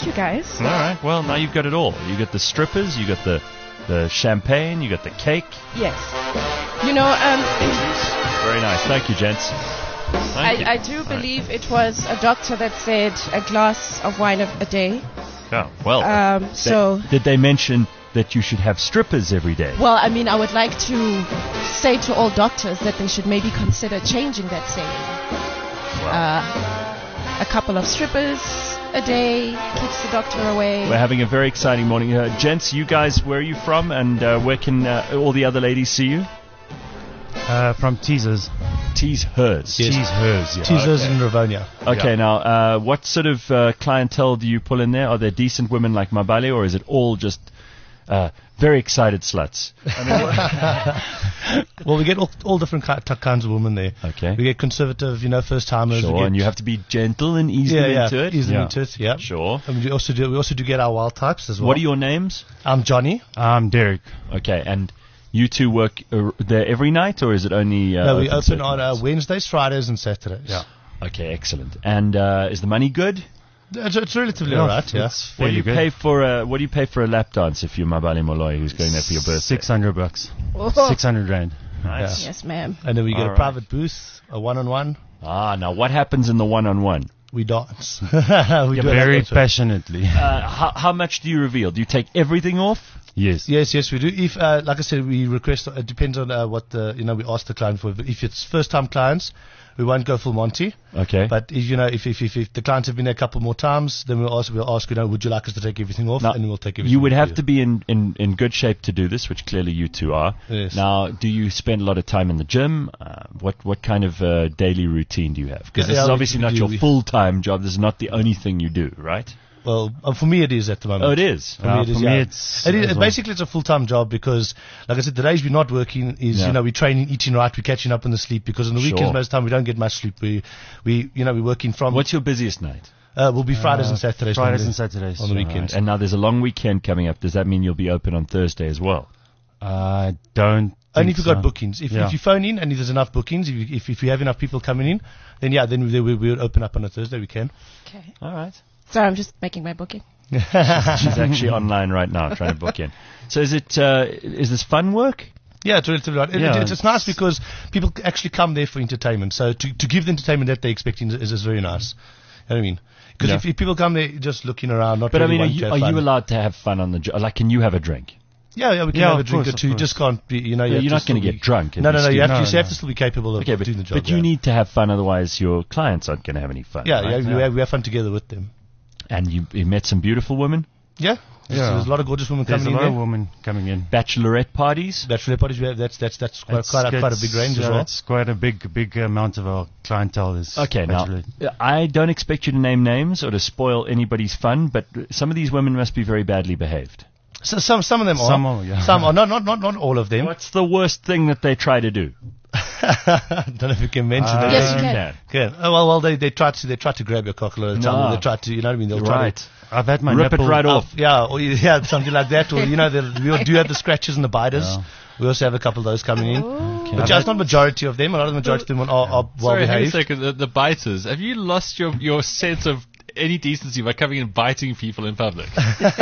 you guys. All right. Well, now you've got it all. You got the strippers. You got the the champagne. You got the cake. Yes. You know, um, Very nice. Thank you, gents. Thank you. I, I do believe it was a doctor that said a glass of wine a, a day. Oh, well. Um, they- so- did they mention that you should have strippers every day? Well, I mean, I would like to say to all doctors that they should maybe consider changing that saying. Uh, a couple of strippers a day keeps the doctor away. We're having a very exciting morning. Uh, gents, you guys, where are you from, and uh, where can uh, all the other ladies see you? Uh, from Teasers. Tease hers. Tease hers, yeah. Teasers in Ravonia. Okay, Yeah. now, uh, what sort of uh, clientele do you pull in there? Are there decent women like Mabale, or is it all just uh, very excited sluts? Well, we get all, all different ki- t- kinds of women there. Okay. We get conservative, you know, first timers. Sure, and you have to be gentle and ease yeah, them yeah, into it. Ease them Yeah. into it. Yeah. Sure. And we also do we also do get our wild types as well. What are your names? I'm Johnny. I'm Derek. Okay, and you two work uh, there every night, or is it only? Uh, no, we open certain on uh, nights? Wednesdays, Fridays, and Saturdays. Yeah. Okay, excellent. And uh, is the money good? It's, it's relatively Yeah, alright. Yeah. it's What do you fairly good. pay for a What do you pay for a lap dance if you're Mabale Moloi, who's going there for your birthday? Six hundred bucks. Oh. Six hundred rand. Nice. Yes, ma'am. And then we get All a right. private booth, a one-on-one. Ah, now what happens in the one-on-one? We dance. we do it Very like that. passionately. Uh, how, how much do you reveal? Do you take everything off? Yes. Yes, yes, we do. If, uh, like I said, we request. It depends on uh, what the you know we ask the client for. But if it's first-time clients, we won't go full Monty. Okay. But if you know if if, if, if the clients have been there a couple more times, then we'll also we'll ask you know would you like us to take everything off, Now, and we'll take everything. you would off have for to be in, in, in good shape to do this, which clearly you two are. Yes. Now, do you spend a lot of time in the gym? Uh, what what kind of uh, daily routine do you have? Because Yeah, this yeah, is we- obviously we not do. your We- full-time job. This is not the only thing you do, right? Well, uh, for me it is at the moment. Oh, it is? For Uh, me it is. for yeah. me it's It is as well. basically it's a full time job because, like I said, the days we're not working is Yeah. you know we're training, eating right, we're catching up on the sleep because on the weekends Sure. most of the time we don't get much sleep. We we you know we're working from. What's your busiest night? Uh, will be Fridays Uh, and Saturdays. Fridays normally and Saturdays. on the All weekends. And now there's a long weekend coming up. Does that mean you'll be open on Thursday as well? I don't. Only think if you've so. got bookings. If, Yeah. if you phone in and if there's enough bookings, if you, if, if you have enough people coming in, then yeah, then we, we, we'll open up on a Thursday. We can. Okay. All right. Sorry, I'm just making my booking. She's actually online right now trying to book in. So is it uh, is this fun work? Yeah, it's relatively right. It- Yeah, it's, it's nice because people actually come there for entertainment. So to, to give the entertainment that they're expecting is, is very nice. You know what I mean? Because Yeah. if, if people come there just looking around, not But really I mean, are wanting you, to have are fun. you allowed to have fun on the job? Like, can you have a drink? Yeah, yeah, we can Yeah, have a of drink course, or of two. You course. just can't be, you know. You Yeah, have you're to not still going to be- get drunk. and No, be no, no. You have, stupid. to, you have to still be capable of Okay, but, doing the job. but you yeah. need to have fun, otherwise your clients aren't going to have any fun. Yeah, right? yeah, we have, we have fun together with them. And you, you met some beautiful women? Yeah, there's, Yeah. there's a lot of gorgeous women There's a coming lot in of there. women coming in. Bachelorette parties? Bachelor parties, we have, that's that's that's quite It's- quite a, quite a it's- big range yeah, as well. It's quite a big big amount of our clientele is. Okay, now, bachelorette. I don't expect you to name names or to spoil anybody's fun, but some of these women must be very badly behaved. So, some some of them are. Some are, yeah. Some are. Not not not not all of them. What's the worst thing that they try to do? I don't know if you can mention Uh, it. Yes, you can. Okay. Oh, well, well, they they try to they try to grab your cock a lot of the time. No. Or they try to, you know what I mean? They'll try Right. to I've had my Rip it nipple right off. yeah, or you- yeah, something like that. Or you know, the, we do have the scratches and the biters. Yeah. We also have a couple of those coming in. Okay. But just not majority of them. A lot of the majority of them are, are well Sorry, hang on a behaved. second. The, the biters. Have you lost your, your sense of any decency by coming and biting people in public?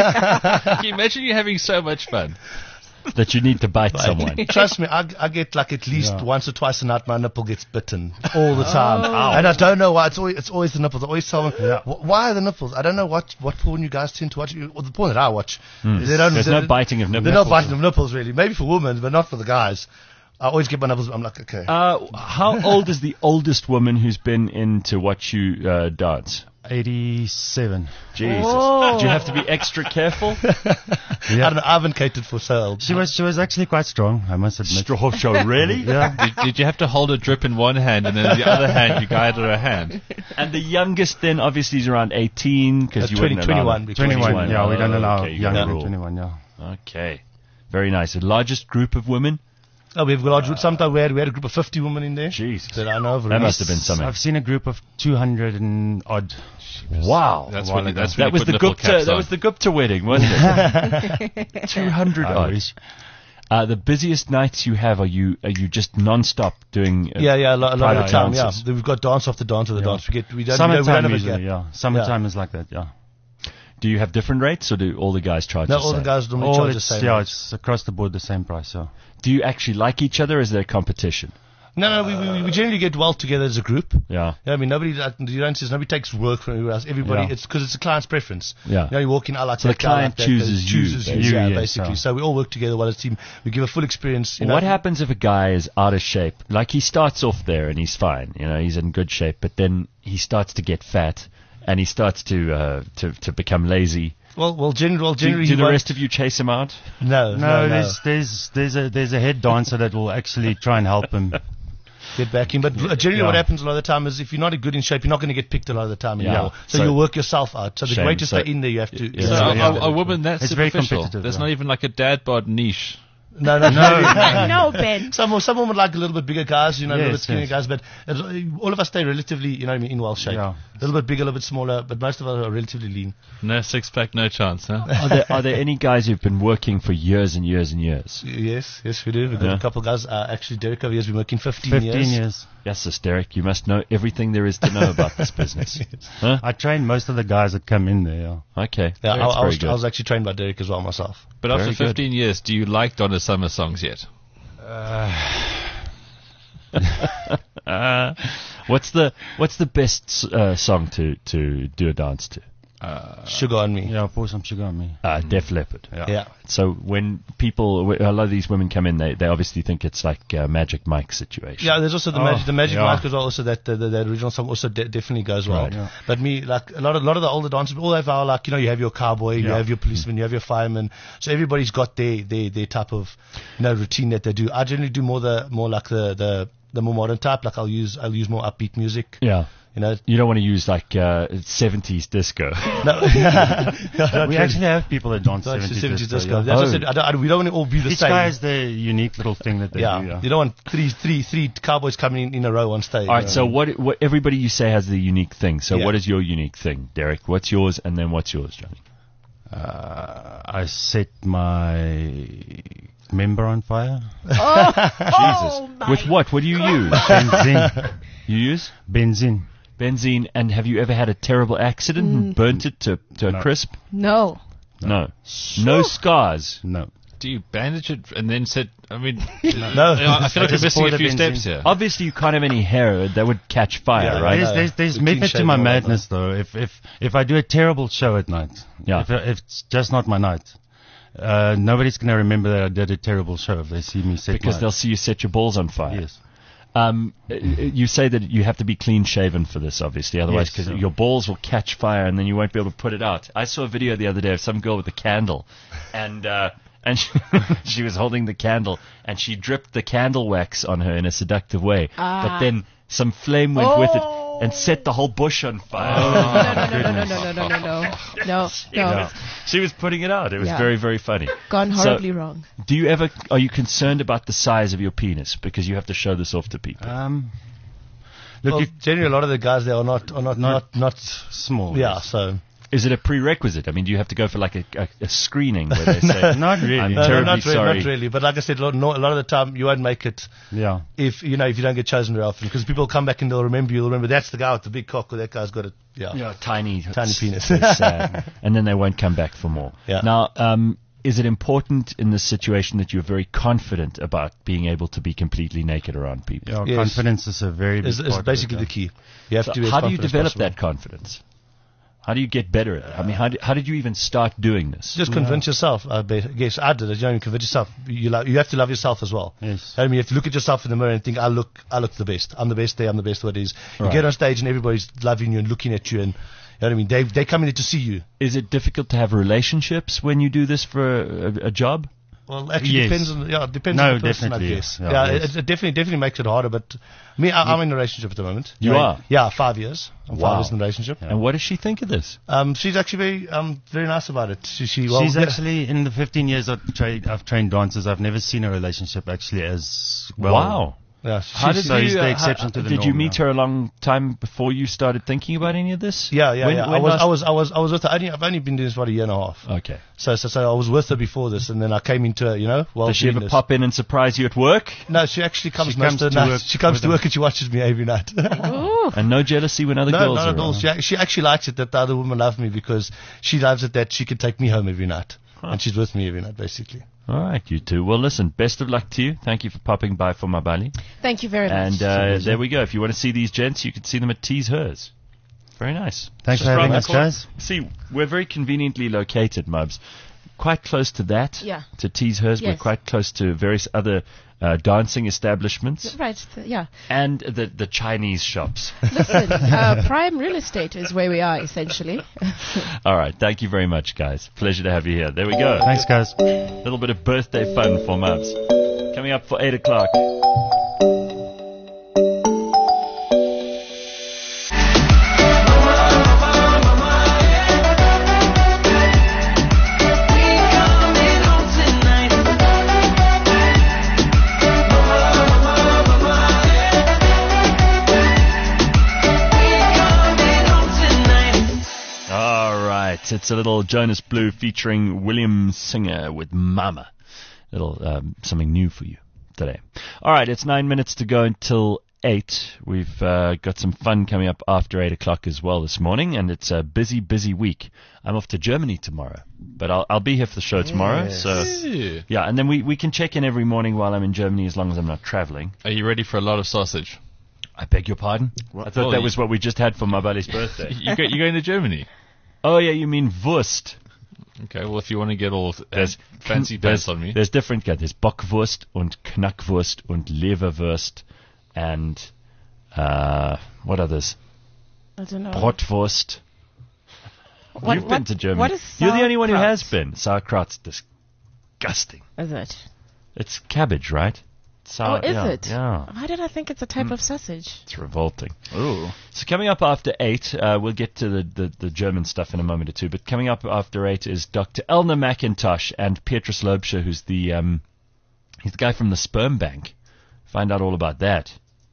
Can you imagine you having so much fun? That you need to bite someone. Trust me, I, I get like at least Yeah. once or twice a night my nipple gets bitten all the time, Oh. and I don't know why. It's always it's always the nipples. I always tell them, Yeah. "Wh- why are the nipples? I don't know what what porn you guys tend to watch. Or the porn that I watch, Hmm. they don't. There's they- no biting of nipples. They're not biting of nipples really. Maybe for women, but not for the guys. I always get my nipples. I'm like, okay. Uh, how old is the oldest woman who's been in to watch you uh, dance? eighty-seven. Jesus. Whoa. Did you have to be extra careful? I don't know. I haven't catered for sale. She was she was actually quite strong, I must admit. Straw show, really? Yeah. Did, did you have to hold a drip in one hand and then in the other hand you guided her hand? And the youngest then obviously is around eighteen because Uh, you twenty, wouldn't allow twenty-one, them. because twenty-one. Yeah, we don't Oh, allow okay, you got younger a than rule. twenty-one. Yeah. Okay. Very nice. The largest group of women? Oh, we've got large. Sometimes we had we had a group of fifty women in there. Jesus. That I know of. That must have been something. I've seen a group of two hundred and odd. Wow. That's A while when, you- ago. that's when That you was put the nipple Gupta. caps That on. was the Gupta wedding, wasn't it? Two hundred I odd. wish. Uh, the busiest nights you have are you are you just non-stop doing? Uh, Yeah, yeah, a lot, a lot of private the time. Yeah, dances? We've got dance after dance after Yeah. dance. We get we don't, we don't, we don't Summertime have a usually, gap. yeah. Summertime is like that, yeah. Do you have different rates, or do all the guys charge No, the all same? the guys normally All charge the it's, same. yeah, rates. it's across the board the same price. So. Do you actually like each other, or is there competition? No, no, we, we we generally get well together as a group. Yeah. Yeah, I mean, nobody, like, you don't see, nobody takes work from everywhere else. Everybody, Yeah. it's because it's a client's preference. Yeah. You know, you walk in, I like So that the guy, I client like that, chooses that, you, chooses you, basically. yeah, Yes, basically. yeah. So we all work together well as a team. We give a full experience. You know, What happens if a guy is out of shape? Like he starts off there and he's fine, you know, he's in good shape, but then he starts to get fat and he starts to uh, to to become lazy. Well, well, generally, well, Do, generally, do he the won't- rest of you chase him out? No, no, No, no. there's there's there's a there's a head dancer that will actually try and help him. Get back in, but uh, generally, Yeah. what happens a lot of the time is if you're not in good in shape, you're not going to get picked a lot of the time Yeah. anymore. So, So- you work yourself out. So the Shame. way to So- stay in there, you have to. Yeah. you So know, a, you have a, to- a woman that's It's very superficial. competitive, There's yeah. not even like a dad bod niche. No, no, No. No, Ben. Some some women like a little bit bigger guys, you know, a little Yes, bit skinnier yes. guys, but it's, all of us stay relatively, you know, what I mean, in well shape. Yeah. A little bit bigger, a little bit smaller, but most of us are relatively lean. No six pack, no chance, huh? Are there, are there any guys who've been working for years and years and years? Yes, yes, we do. We've got Yeah. a couple of guys. Uh, actually, Derek over here has been working fifteen, Fifteen years. years. Yes, sis, Derek, you must know everything there is to know about this business. Huh? I train most of the guys that come in there. Yeah. Okay, Yeah, I, that's I, very was, good. I was actually trained by Derek as well myself. But after Very good. fifteen years, do you like Donna Summer songs yet? uh, what's the what's the best uh, song to, to do a dance to? Uh, Sugar on me. Yeah, pour some sugar on me. Uh, Def Leppard. Yeah. Yeah. So when people, wh- a lot of these women come in, they, they obviously think it's like a Magic Mike situation. Yeah, there's also the Oh, magic, the magic yeah. mic as well. Also, that the, the, the original song also de- definitely goes well. Right. Yeah. But me, like a lot of a lot of the older dancers, all have our like you know you have your cowboy, you Yeah. have your policeman, you have your fireman. So everybody's got their their, their type of you know routine that they do. I generally do more the more like the the, the more modern type. Like I'll use I'll use more upbeat music. Yeah. You know. You don't want to use like uh, seventies disco. No, We actually have people that dance That's the seventies seventies disco. disco. yeah. That's what I Oh. said. I don't, I don't- we don't want to all be the Each same. guy has their unique little thing that they yeah. do. Yeah. You don't want three three three cowboys coming in, in a row on stage. All right. you So know. what what everybody you say has the unique thing. So Yeah. what is your unique thing, Derek? What's yours, and then what's yours, Johnny? Uh, I set my member on fire. Oh, my. With what? What do you use? Benzene. You use Benzene. benzene. And have you ever had a terrible accident and burnt it to, to a No. crisp? No. No. No scars. No. Do you bandage it and then set? I mean, No. I feel like I I'm just missing pour a the few benzene. steps here. Obviously, you can't have any hair that would catch fire, Yeah, right? There's, know. there's, there's We method clean to shave my and all that, madness, though. If if if I do a terrible show at night, Yeah. if, if it's just not my night, uh, nobody's going to remember that I did a terrible show if they see me set Because my, they'll see you set your balls on fire. Yes. Um, uh, you say that you have to be clean shaven for this, obviously, otherwise, Yes, because sure. your balls will catch fire and then you won't be able to put it out. I saw a video the other day of some girl with a candle, and uh, and she, she was holding the candle, and she dripped the candle wax on her in a seductive way, Ah. but then some flame went with it Oh. and set the whole bush on fire. No, no, no, no, no, no, no, no, no, no, She, no. was, she was putting it out. It was Yeah. very, very funny. Gone So, horribly wrong. do you ever, are you concerned about the size of your penis? Because you have to show this off to people. Um, look, Well, you, generally, a lot of the guys there are not are not not, Not not small. Yeah, yes. so Is it a prerequisite? I mean, do you have to go for like a, a, a screening where they say, Not really. I'm No, no, no, terribly not really, sorry. not really. But like I said, a lot, no, a lot of the time you won't make it Yeah. if you know if you don't get chosen very often because people come back and they'll remember you. They'll remember that's the guy with the big cock or that guy's got a yeah. Yeah, tiny, Tiny penis. so sad. And then they won't come back for more. Yeah. Now, um, is it important in this situation that you're very confident about being able to be completely naked around people? Yeah, Yes. confidence is a very big Is, part is of basically it, the key. You have So to. Be as how do you confident as develop possible. that confidence? How do you get better at it? I mean, how, do, how did you even start doing this? Just convince yourself. I ba- guess I did it. You know, you convince yourself. You lo- you have to love yourself as well. Yes. I mean, you have to look at yourself in the mirror and think, I look, I look the best. I'm the best there. I'm the best what it is. You Right. get on stage and everybody's loving you and looking at you, and you know what I mean. They they come in there to see you. Is it difficult to have relationships when you do this for a, a job? Well, actually, Yes. depends on yeah, it depends No, on the person, definitely, I guess. yeah. Yeah, Yeah, it, yes. it definitely definitely makes it harder. But me, I, I'm in a relationship at the moment. You Right? are? Yeah, five years. I'm Wow. five years in a relationship. And what does she think of this? Um, she's actually very um very nice about it. She, she well, She's yeah. actually, in the fifteen years I've, tra- I've trained dancers, I've never seen a relationship actually as well. Wow. Yeah, How did so you, he's the uh, exception how- to the Did you norm meet now. her a long time before you started thinking about any of this? Yeah, yeah, When- yeah. I when was, last- I was, I was, I was with her. Only, I've only been doing this for a year and a half. Okay. So, so, so I was with her before this, and then I came into, you know, well, Does she ever doing this. pop in and surprise you at work? No, she actually comes She most comes of the to night. work She comes with to them. work and she watches me every night. And no jealousy when other no, girls not are at all. around? She, ac- she actually likes it that the other women love me because she loves it that she can take me home every night. And she's with me every night, basically. All right, you two. Well, listen, best of luck to you. Thank you for popping by for Mabali. Thank you very much. And uh, there we go. If you want to see these gents, you can see them at Tees Hers. Very nice. Thanks Just for having round the us, corner. guys. See, we're very conveniently located, Mubs. Quite close to that, Yeah. to Tees Hers. We're Yes. quite close to various other uh, dancing establishments Right, th- yeah. and the, the Chinese shops. Listen, uh, prime real estate is where we are, essentially. All right. Thank you very much, guys. Pleasure to have you here. There we go. Thanks, guys. A little bit of birthday fun for Mubs. Coming up for eight o'clock. All right, it's a little Jonas Blue featuring William Singer with Mama. Little um, something new for you today. All right, it's nine minutes to go until eight. We've uh, got some fun coming up after eight o'clock as well this morning, and it's a busy, busy week. I'm off to Germany tomorrow, but I'll I'll be here for the show tomorrow. Yes. So Yeah. yeah, and then we we can check in every morning while I'm in Germany as long as I'm not traveling. Are you ready for a lot of sausage? I beg your pardon. I thought Well, that you- was what we just had for Mabali's birthday. You go, you're going to Germany. Oh yeah, you mean Wurst. Okay, well, if you want to get all uh, There's fancy there's, pants on me. There's different kinds. There's Bockwurst und Knackwurst und Leberwurst and uh, what others? I don't know. Brotwurst. What- You've been what- to Germany. what is You're the only one who sauerkraut? has been. Sauerkraut's disgusting. Is it? It's cabbage, right? Sour, oh, is yeah, it? Yeah. Why did I think it's a type of sausage? It's revolting. Ooh. So coming up after eight, uh, we'll get to the, the, the German stuff in a moment or two, but coming up after eight is Doctor Elna McIntosh and Petrus Loebscher, who's the um, he's the guy from the sperm bank. Find out all about that.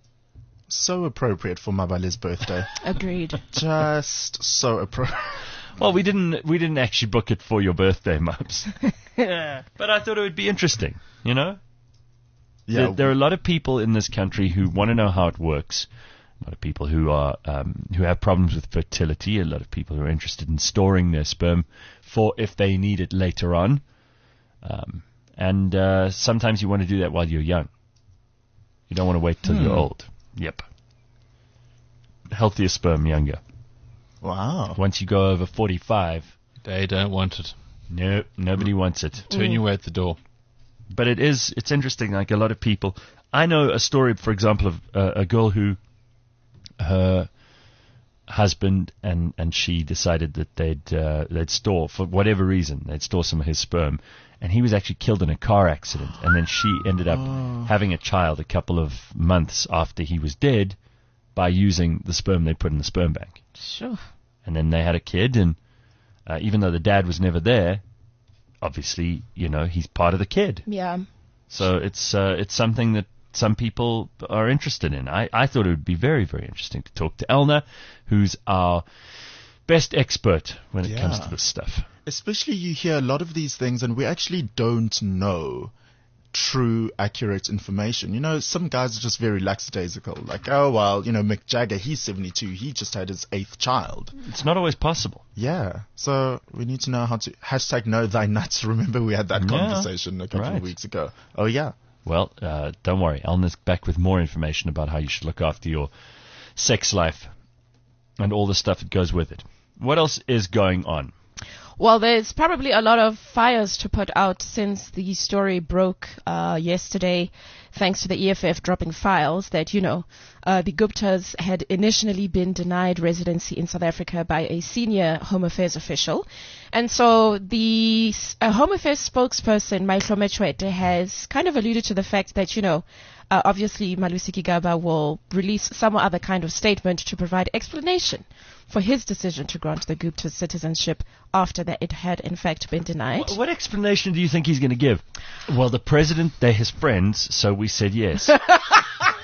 So appropriate for Mabali's birthday. Agreed. Just so appropriate. Well, we didn't we didn't actually book it for your birthday, Mubs. But I thought it would be interesting, you know? Yeah. There, there are a lot of people in this country who want to know how it works. A lot of people who are um, who have problems with fertility. A lot of people who are interested in storing their sperm for if they need it later on. Um, and uh, sometimes you want to do that while you're young. You don't want to wait till Hmm. you're old. Yep. Healthier sperm, younger. Wow. Once you go over forty-five, They don't want it. no, nobody wants it. Turn you away at the door. But it is, it's interesting, like a lot of people. I know a story, for example, of uh, a girl who, her husband and, and she decided that they'd, uh, they'd store, for whatever reason, they'd store some of his sperm. And he was actually killed in a car accident. And then she ended up having a child a couple of months after he was dead by using the sperm they put in the sperm bank. Sure. And then they had a kid, and uh, even though the dad was never there, obviously, you know, he's part of the kid. Yeah. So it's uh, it's something that some people are interested in. I, I thought it would be very, very interesting to talk to Elna, who's our best expert when it comes Yeah. to this stuff. Especially you hear a lot of these things and we actually don't know true, accurate information. You know, some guys are just very lackadaisical. Like, oh, well, you know, Mick Jagger, he's seventy-two. He just had his eighth child. It's not always possible. Yeah. So we need to know how to... Hashtag know thy nuts. Remember we had that Yeah. conversation a couple Right. of weeks ago. Oh, yeah. Well, uh, don't worry. Elna's back with more information about how you should look after your sex life and all the stuff that goes with it. What else is going on? Well, there's probably a lot of fires to put out since the story broke uh, yesterday, thanks to the E F F dropping files that, you know, uh, the Guptas had initially been denied residency in South Africa by a senior Home Affairs official. And so the uh, Home Affairs spokesperson, Maihlome Chwete, has kind of alluded to the fact that, you know, uh, obviously Malusi Gigaba will release some other kind of statement to provide explanation for his decision to grant the Gupta citizenship after that it had in fact been denied. What, what explanation do you think he's going to give? Well, the president, they're his friends, so we said yes.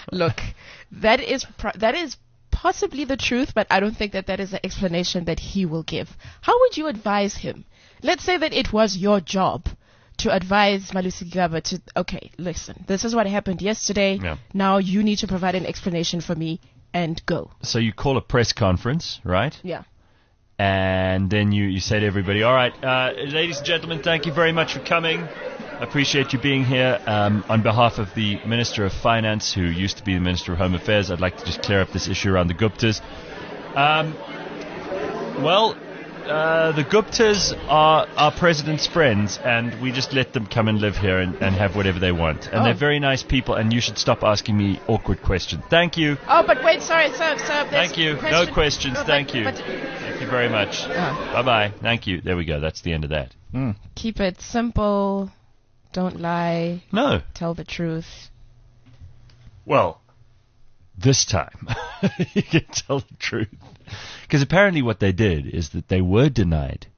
Look, that is pro- that is possibly the truth, but I don't think that that is the explanation that he will give. How would you advise him? Let's say that it was your job to advise Malusi Gigaba to, okay, listen, this is what happened yesterday. Yeah. Now you need to provide an explanation for me and go. So you call a press conference, right? Yeah. And then you, you say to everybody, all right, uh, ladies and gentlemen, thank you very much for coming. I appreciate you being here. Um, on behalf of the Minister of Finance, who used to be the Minister of Home Affairs, I'd like to just clear up this issue around the Guptas. Um, well, uh, the Guptas are our president's friends, and we just let them come and live here and, and have whatever they want. And Oh. they're very nice people, and you should stop asking me awkward questions. Thank you. Oh, but wait, sorry, sir, sir. there's Thank you. question- No questions. Oh, but- Thank you. but Thank you very much. Ah. Bye-bye. Thank you. There we go. That's the end of that. keep it simple. Don't lie. No. Tell the truth. Well, this time you can tell the truth. Because apparently what they did is that they were denied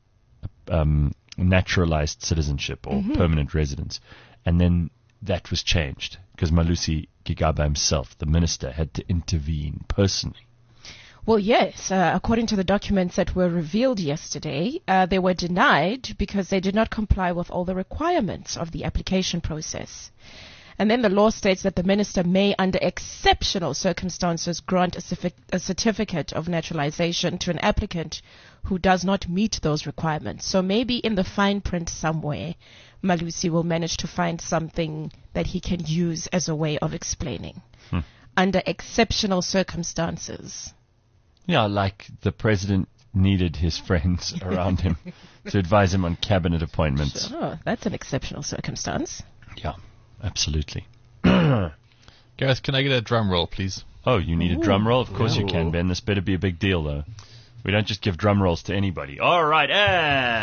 um, naturalized citizenship or Mhm. permanent residence. And then that was changed because Malusi Gigaba himself, the minister, had to intervene personally. Well, yes. Uh, according to the documents that were revealed yesterday, uh, they were denied because they did not comply with all the requirements of the application process. And then the law states that the minister may, under exceptional circumstances, grant a, certific- a certificate of naturalization to an applicant who does not meet those requirements. So maybe in the fine print somewhere, Malusi will manage to find something that he can use as a way of explaining. Hmm. Under exceptional circumstances. Yeah, like the president needed his friends around him to advise him on cabinet appointments. Oh, that's an exceptional circumstance. Yeah, absolutely. Gareth, can I get a drum roll, please? Oh, you need a Ooh. drum roll? Of course you Ooh. can, Ben. This better be a big deal, though. We don't just give drum rolls to anybody. All right, and...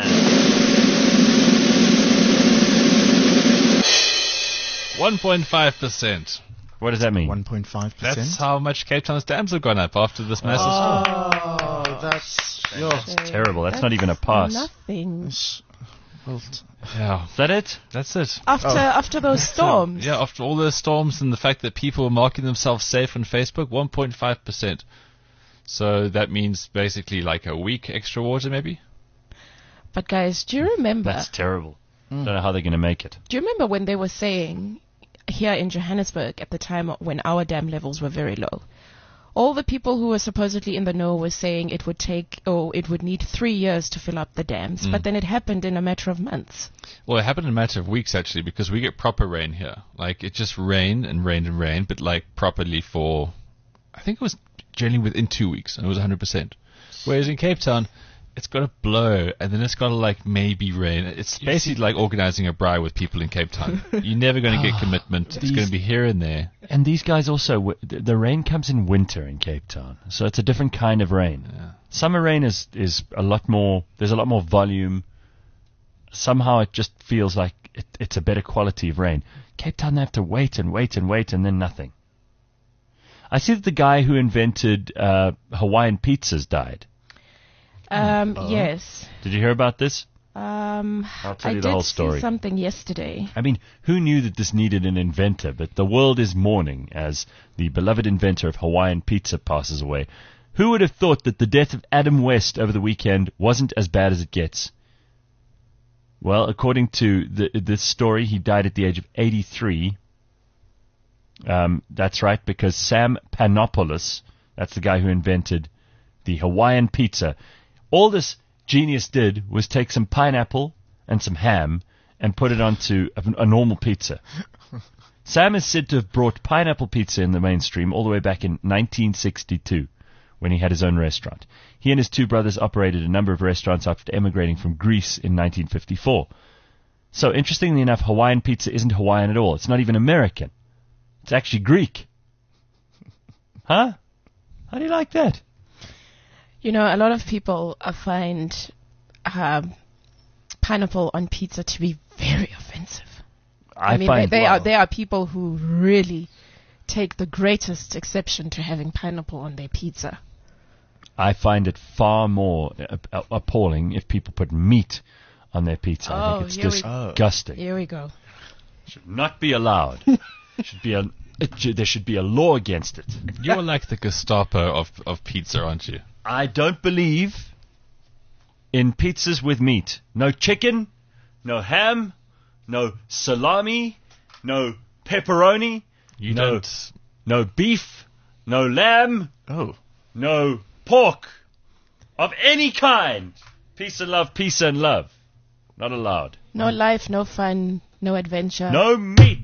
one point five percent. What does that mean? one point five percent. That's how much Cape Town's dams have gone up after this massive Oh, storm. that's... That's terrible. That's, not even a pass. Nothing. Well, Yeah. Is that it? That's it. After after those storms. Yeah, after all those storms and the fact that people were marking themselves safe on Facebook, one point five percent. So that means basically like a week extra water, maybe? But guys, do you remember? That's terrible. Don't know how they're going to make it. Do you remember when they were saying here in Johannesburg at the time when our dam levels were very low? All the people who were supposedly in the know were saying it would take, or it would need three years to fill up the dams, Mm. but then it happened in a matter of months. Well, it happened in a matter of weeks, actually, because we get proper rain here. Like, it just rained and rained and rained, but, like, properly for, I think it was generally within two weeks, and it was one hundred percent. Whereas in Cape Town, it's got to blow, and then it's got to, like, maybe rain. It's basically like organizing a braai with people in Cape Town. You're never going to get commitment. It's going to be here and there. And these guys also, w- th- the rain comes in winter in Cape Town, so it's a different kind of rain. Yeah. Summer rain is, is a lot more, there's a lot more volume. Somehow it just feels like it, it's a better quality of rain. Cape Town, they have to wait and wait and wait and then nothing. I see that the guy who invented uh, Hawaiian pizzas died. Um, Oh. Yes. Did you hear about this? Um, I'll tell I you the did whole see story. something yesterday. I mean, who knew that this needed an inventor? But the world is mourning as the beloved inventor of Hawaiian pizza passes away. Who would have thought that the death of Adam West over the weekend wasn't as bad as it gets? Well, according to the, this story, he died at the age of eighty-three. Um, that's right, because Sam Panopoulos, that's the guy who invented the Hawaiian pizza. All this genius did was take some pineapple and some ham and put it onto a, a normal pizza. Sam is said to have brought pineapple pizza in the mainstream all the way back in nineteen sixty-two when he had his own restaurant. He and his two brothers operated a number of restaurants after emigrating from Greece in nineteen fifty-four. So, interestingly enough, Hawaiian pizza isn't Hawaiian at all. It's not even American. It's actually Greek. Huh? How do you like that? You know, a lot of people uh, find um, pineapple on pizza to be very offensive. I, mean, find they, they are they are people who really take the greatest exception to having pineapple on their pizza. I find it far more uh, uh, appalling if people put meat on their pizza. I Oh, think it's here we- disgusting. Here we go. Should not be allowed. Should be a, it, there should be a law against it. You're like the Gestapo of, of pizza, aren't you? I don't believe in pizzas with meat. No chicken, no ham, no salami, no pepperoni, You no, don't. no beef, no lamb, Oh. no pork of any kind. Peace and love, peace and love. Not allowed. No life, no fun, no adventure. No meat.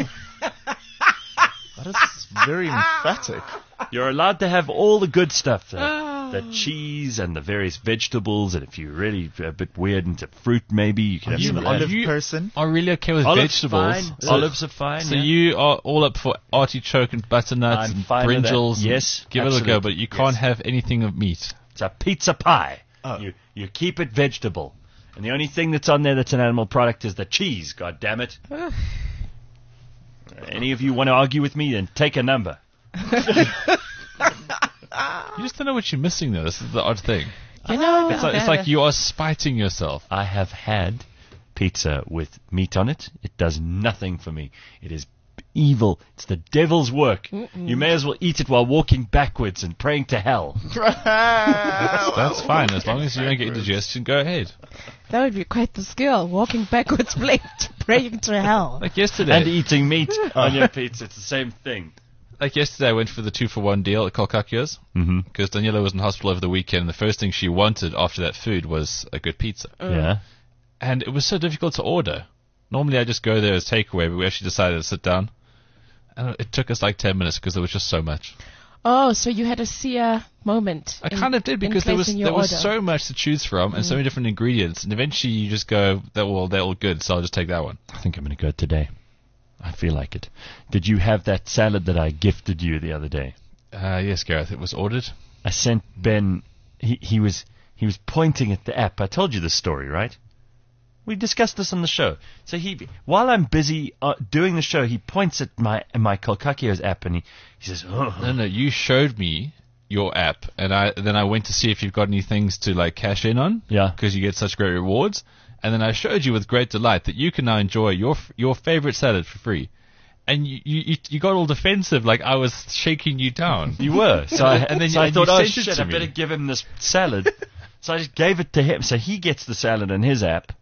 That is very emphatic. You're allowed to have all the good stuff, the, the cheese and the various vegetables, and if you're really a bit weird into fruit, maybe you can Are have you some an of that. olive person? Are really okay with Olives vegetables? fine. Olives are fine, So yeah. you are all up for artichoke and butternuts I'm and fine with that. brinjals. and Yes, give it a go, absolutely. but you can't Yes. have anything of meat. It's a pizza pie. Oh. You you keep it vegetable, and the only thing that's on there that's an animal product is the cheese. God damn it! Any of you want to argue with me? Then take a number. You just don't know what you're missing, though. This is the odd thing. You know, It's like, it's like you are spiting yourself. I have had pizza with meat on it. It does nothing for me. It is evil. It's the devil's work. Mm-mm. You may as well eat it while walking backwards and praying to hell. That's, that's fine. As long as you don't get indigestion, go ahead. that would be quite the skill. Walking backwards, praying to, praying to hell. Like yesterday. And eating meat on your pizza. It's the same thing. Like yesterday, I went for the two-for-one deal at Kolkakia's Mhm. because Daniela was in hospital over the weekend. And the first thing she wanted after that food was a good pizza. Yeah. And it was so difficult to order. Normally, I just go there as takeaway, but we actually decided to sit down. And it took us like ten minutes because there was just so much. Oh, so you had a seer moment. I in- kind of did in because there was placing there your was order. so much to choose from and so Mm. many different ingredients. And eventually, you just go, "That well, they're all good, so I'll just take that one." I think I'm going to go today. I feel like it. Did you have that salad that I gifted you the other day? Uh, yes, Gareth, it was ordered. I sent Ben. He he was he was pointing at the app. I told you this story, right? We discussed this on the show. So he, while I'm busy uh, doing the show, he points at my my Kolkakios app and he, he says, "Oh, No, no, you showed me your app, and I then I went to see if you've got any things to like cash in on. Yeah. Because you get such great rewards. And then I showed you with great delight that you can now enjoy your f- your favorite salad for free. And you, you you got all defensive, like I was shaking you down. you were." So I, and then so you, I and thought, you "Oh sent it shit, to I me." better give him this salad." So I just gave it to him. So he gets the salad on his app.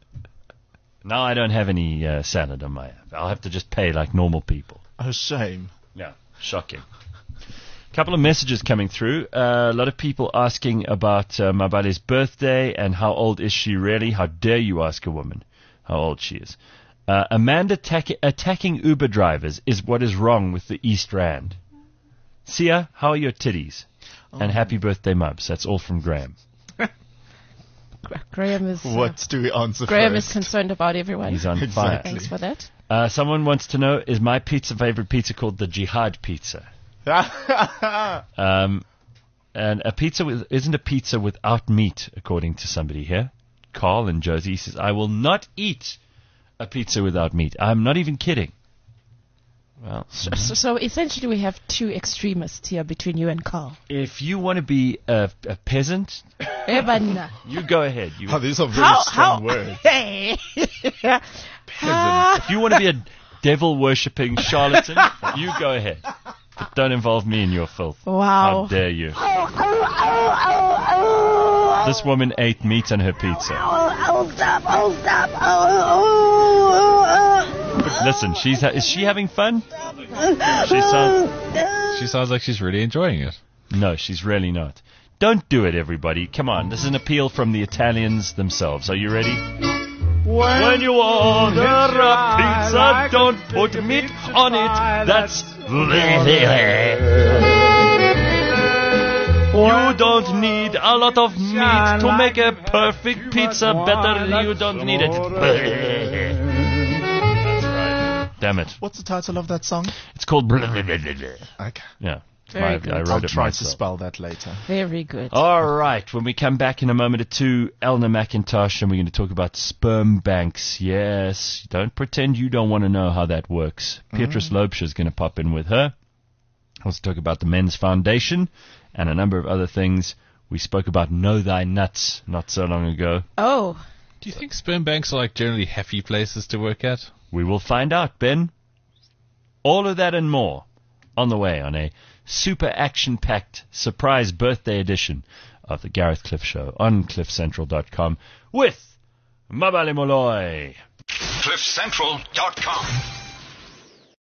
Now I don't have any uh, salad on my app. I'll have to just pay like normal people. Oh, shame. Yeah, shocking. Couple of messages coming through. Uh, a lot of people asking about uh, Mabale's birthday and how old is she really? How dare you ask a woman how old she is? Uh, Amanda attack- attacking Uber drivers is what is wrong with the East Rand. Sia, how are your titties? And happy birthday, Mubs. That's all from Graham. Graham is. Uh, What do we answer Graham first? is concerned about everyone. He's on fire. Thanks for that. Uh, someone wants to know, is my pizza favorite pizza called the Jihad Pizza? Um, and a pizza with, isn't a pizza without meat, according to somebody here. Carl and Josie says, I will not eat a pizza without meat. I'm not even kidding. Well, So, so, so essentially, we have two extremists here between you and Carl. if you want to be a, a peasant, Evan. you go ahead. You, Oh, these are very How- strong how- words. Hey. peasant. If you want to be a devil worshipping charlatan, you go ahead. But don't involve me in your filth. Wow. How dare you? This woman ate meat on her pizza. Oh, stop. Oh, stop. Oh, But listen, she's ha- is she having fun? She sounds. She sounds like she's really enjoying it. No, she's really not. Don't do it, everybody. Come on. This is an appeal from the Italians themselves. Are you ready? When you order a pizza, don't put meat on it. That's you don't need a lot of meat to make a perfect pizza better. You don't need it. That's right. Damn it. What's the title of that song? It's called. Okay. Yeah. Very I, good. I wrote I'll it try myself. to spell that later. Very good. All right. When we come back in a moment or two, Elna McIntosh, and we're going to talk about sperm banks. Yes. Don't pretend you don't want to know how that works. Beatrice Lobsha is going to pop in with her. Let's talk about the Men's Foundation and a number of other things. We spoke about Know Thy Nuts not so long ago. Oh. Do you think sperm banks are like generally hefty places to work at? We will find out, Ben. All of that and more on the way on a super action-packed surprise birthday edition of the Gareth Cliff Show on cliff central dot com with Mabali Molloy. cliff central dot com